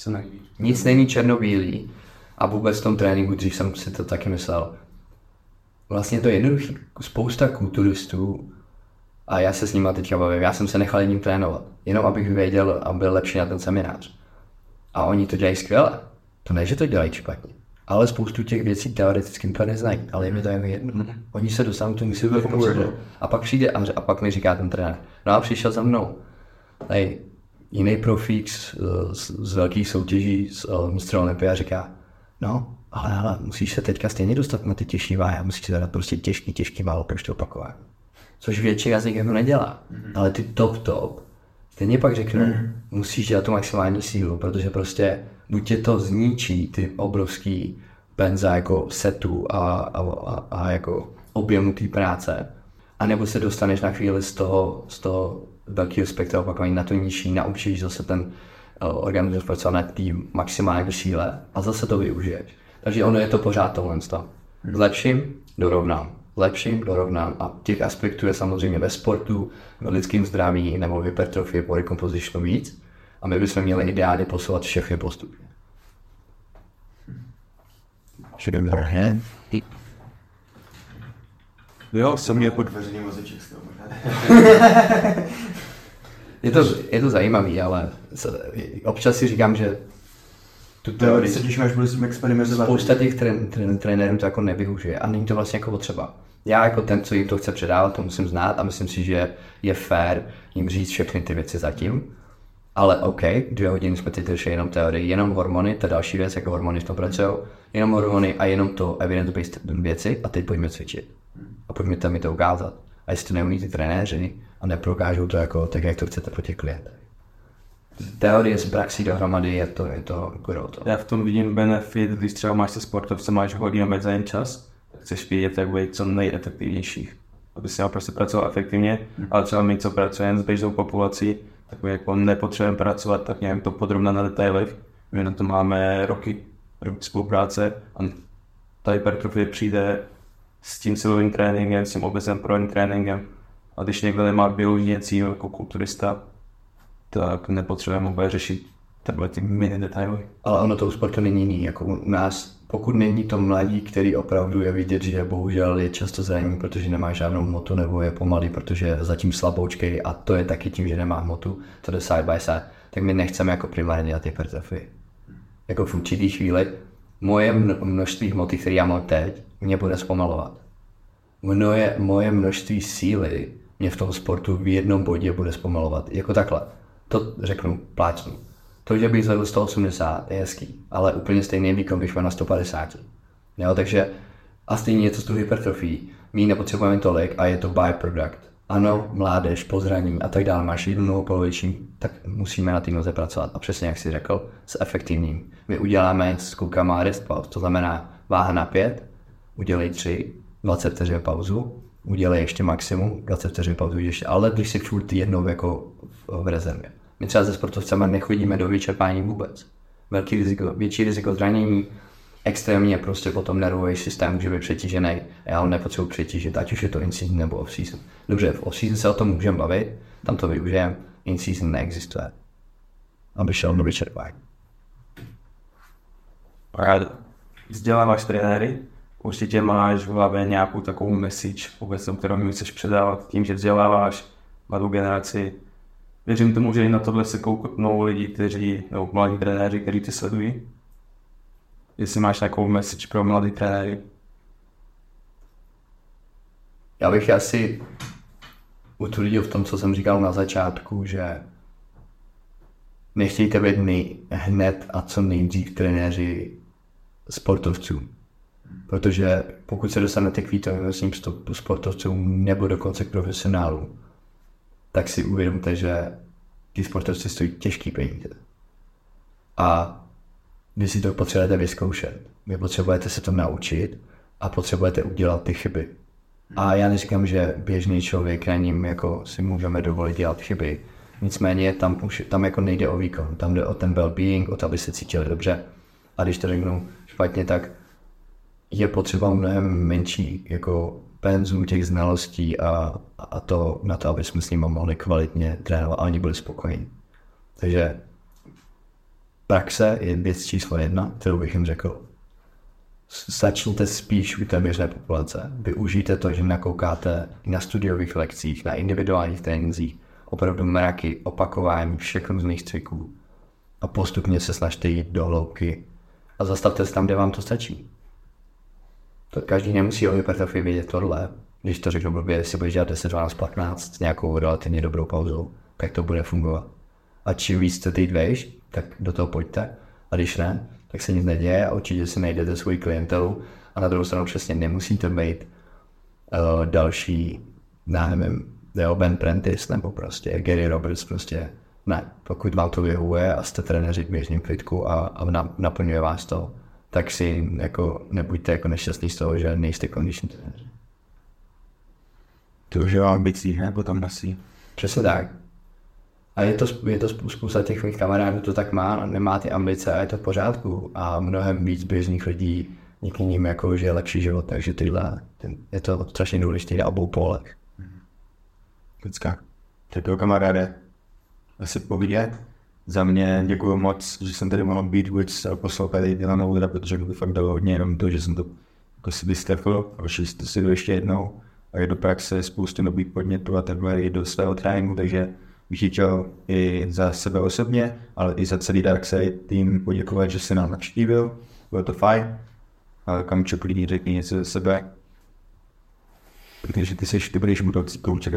Nic není černobílý a vůbec v tom tréninku, dřív jsem si to taky myslel, vlastně to je jednoduchý. Spousta kulturistů a já se s nimi teďka bavím, já jsem se nechal jedním trénovat, jenom abych věděl a byl lepší na ten seminář. A oni to dělají skvěle. To ne, že to dělají špatně. Ale spoustu těch věcí teoreticky to neznají, ale jim je to jako jedno. Oni se dostanou tomu si a pak přijde a, a pak mi říká ten trenér, no a přišel za mnou. Hej, jiný profík z, z, z velkých soutěží z mistr Olympia říká, no, ale, ale musíš se teďka stejně dostat na ty těžší váhy a musíš se dát prostě těžký, těžký málo proč to opakovat. Což většina z nich jako nedělá. Mm-hmm. Ale ty top top, stejně pak řeknu, mm-hmm. musíš dělat tu maximální sílu, protože prostě buď tě to zničí ty obrovský penza jako setu a, a, a, a jako objemu té práce, anebo se dostaneš na chvíli z toho, z toho velkého spektra opakování na to nižší, naučíš zase ten uh, organismus pracovat na té maximální síle a zase to využiješ. Takže ono je to pořád tohle. Zlepším, dorovnám. Lepším, dorovnám a těch aspektů je samozřejmě ve sportu, v lidském zdraví nebo v hypertrofii, body composition víc a my bychom měli ideálně posouvat všechny postupně. Jo, jsem měl podveřený mozeček z toho. je, to, je to zajímavý, ale občas si říkám, že tu teorii se těším, až budu s tím experimentovat. Spousta těch tren, tren, trenérů to jako nevyužije a není to vlastně jako potřeba. Já jako ten, co jim to chce předávat, to musím znát a myslím si, že je fair jim říct všechny ty věci zatím. Ale OK, dvě hodiny jsme teď řešili jenom teorii, jenom hormony, to je další věc, jako hormony v tom pracují, jenom hormony a jenom to evidence-based věci a teď pojďme cvičit. A pojďme tam mi to ukázat. A jestli to neumí ty trenéři a neprokážou to jako tak, jak to chcete po těch klientech. Teorie s praxí dohromady je to, je to kruto. Já v tom vidím benefit, když třeba máš se sportovce, máš hodně omezený čas, tak chceš vědět, jak být co nejefektivnějších. Aby si prostě pracoval efektivně, ale třeba my, co pracujeme s běžnou populací, tak my jako nepotřebujeme pracovat tak nějak to podrobně na detailech. My na to máme roky, roky spolupráce a ta hypertrofie přijde s tím silovým tréninkem, s tím obecným provým tréninkem. A když někdo nemá biologické cíl jako kulturista, tak nepotřebujeme vůbec řešit takové ty mini detaily. Ale ono to u sportu není jiný, jako u nás, pokud není to mladí, který opravdu je vidět, že bohužel je často zraněný, protože nemá žádnou hmotu, nebo je pomalý, protože je zatím slaboučkej a to je taky tím, že nemá hmotu, to jde side by side, tak my nechceme jako primárně dělat hypertrofii. Jako v určitý chvíli moje množství hmoty, které já mám teď, mě bude zpomalovat. Moje, moje množství síly mě v tom sportu v jednom bodě bude zpomalovat. Jako takhle. To řeknu, pláčnu. To, že bych zvedl sto osmdesát, je hezký, ale úplně stejný výkon bych měl na sto padesát. Jo, takže a stejně je to s tou hypertrofií. My nepotřebujeme tolik a je to byproduct. Ano, mládež, pozraní a tak dále, máš jednu nohu poloviční, tak musíme na té noze pracovat. A přesně jak jsi řekl, s efektivním. My uděláme s klukama rest pause, to znamená váha na pět, udělej tři, dvacet vteřin pauzu udělej ještě maximum, dvacet vteřin pauzuj ještě, ale když si furt jednou jako v, v rezervě. My třeba se sportovcema nechodíme do vyčerpání vůbec. Velký riziko, větší riziko zranění, extrémně prostě potom nervový systém může být přetížený a já ho nepotřebuji přetížit, ať už je to in-season nebo off-season. Dobře, v off-season se o tom můžeme bavit, tam to využijeme, in-season neexistuje, aby šel do vyčerpání. Rád vzděláváš trenéry, určitě máš v hlavě nějakou takovou message, vůbec, kterou mi chceš předávat tím, že vzděláváš mladou generaci. Věřím tomu, že i na tohle se kouknou lidi, kteří, nebo mladí trenéři, kteří ty sledují. Jestli máš takovou message pro mladý trenéry. Já bych asi utvrdil v tom, co jsem říkal na začátku, že nechtějte být nej, hned a co nejdřív trenéři sportovců. Protože pokud se dostanete k výkonnostním sportovcům nebo dokonce k profesionálům, tak si uvědomte, že ty sportovci stojí těžký peníze. A vy si to potřebujete vyzkoušet. Vy potřebujete se to naučit a potřebujete udělat ty chyby. A já neříkám, že běžný člověk na ním jako si můžeme dovolit dělat chyby. Nicméně tam, už, tam jako nejde o výkon, tam jde o ten well-being, o to, aby se cítili dobře. A když to řeknu špatně, tak je potřeba mnohem menší jako penzum těch znalostí a, a to na to, aby jsme s nimi mohli kvalitně trénovat a oni byli spokojení. Takže praxe je věc číslo jedna, kterou bych jim řekl. Začněte spíš u té běžné populace. Využijte to, že nakoukáte na studiových lekcích, na individuálních trénincích, opravdu mraky, opakování všech různých cviků a postupně se snažte jít do hloubky a zastavte se tam, kde vám to stačí. To každý nemusí o hypertrofii vědět tohle. Když to řeknu blbě, jestli budeš dělat deset, dvanáct, patnáct s nějakou relativně dobrou pauzou, tak to bude fungovat. A čím víc chcete jít vejš, tak do toho pojďte. A když ne, tak se nic neděje a určitě si najdete svoji klientelu. A na druhou stranu přesně nemusíte být uh, další, nevím, Ben Prentice nebo prostě Gary Roberts, prostě ne. Pokud vám to vyhovuje a jste trenéři v běžném fitku a, a naplňuje vás to, tak si jako nebuďte jako nešťastný z toho, že nejste kondiční trenéři. To už je ambicí, ne? Potom nosí. Přesně tak. A je to, je to spousta těch mých kamarádů, to tak má, nemá ty ambice a je to v pořádku. A mnohem víc běžných lidí někým jako, že je lepší život, takže tyhle, ten, je to strašně důležité na obou polech. Děcka. Tak jo, kamaráde, asi povídět. Za mě děkuji moc, že jsem tady mohl být, vůbec poslouchat tady dělanou lidé, protože to fakt dalo hodně jenom to, že jsem to jako si vystrefil a šli jste si to ještě jednou a je do praxe spoustu nových podnětů a takhle i do svého tréninku, takže bych chtěl i za sebe osobně, ale i za celý Darkside tým poděkovat, že se nám navštívil, bylo to fajn, ale Kamčo, klidně řekni něco za sebe, protože ty seš, ty budeš budoucí kouček.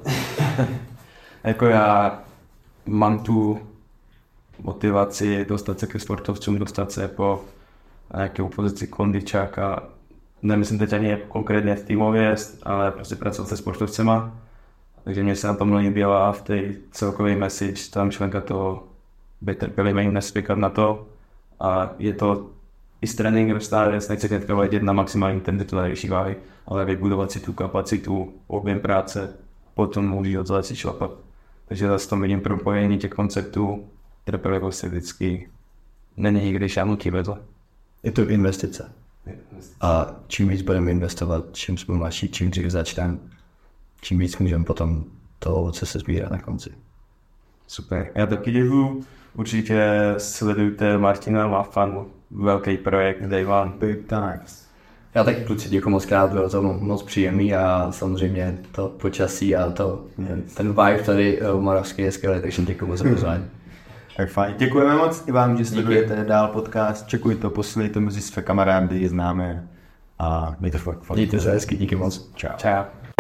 Jako já mám tu motivaci dostat se ke sportovcům, dostat se po nějakou pozici kondičáka. Nemyslím teď ani konkrétně v týmově, ale prostě pracovat se sportovcema. Takže mě se na tom líbilo a v té celkové message tam členka toho být trpělivý, nespěkat na to. A je to i s tréninkem stále, nechci hnedka letět na maximální intenzitu na nejvyšší váhy, ale vybudovat si tu kapacitu, objem práce, potom můžu od toho si šlapat. Takže zase tam vidím propojení těch konceptů, trpělivost se vždycky není nikdy šámnutí vedle. Je to investice. A čím víc budeme investovat, čím jsme mladší, čím dřív začneme, čím víc můžeme potom to ovoce se sbírat na konci. Super, já taky děkuju. Určitě sledujte Martina, má fan, velký projekt, Day One. Big times. Já taky kluci děkuji moc krát, bylo to moc příjemný a samozřejmě to počasí a to, ten vibe tady v Moravské je skvělý, takže děkuji moc za pozvání. Tak fajn. Děkujeme moc i vám, že sledujete dál podcast, čekujte to, posílejte mezi své kamarády, je známe a mějte fakt. Mějte se hezky, díky moc. Čau. Čau.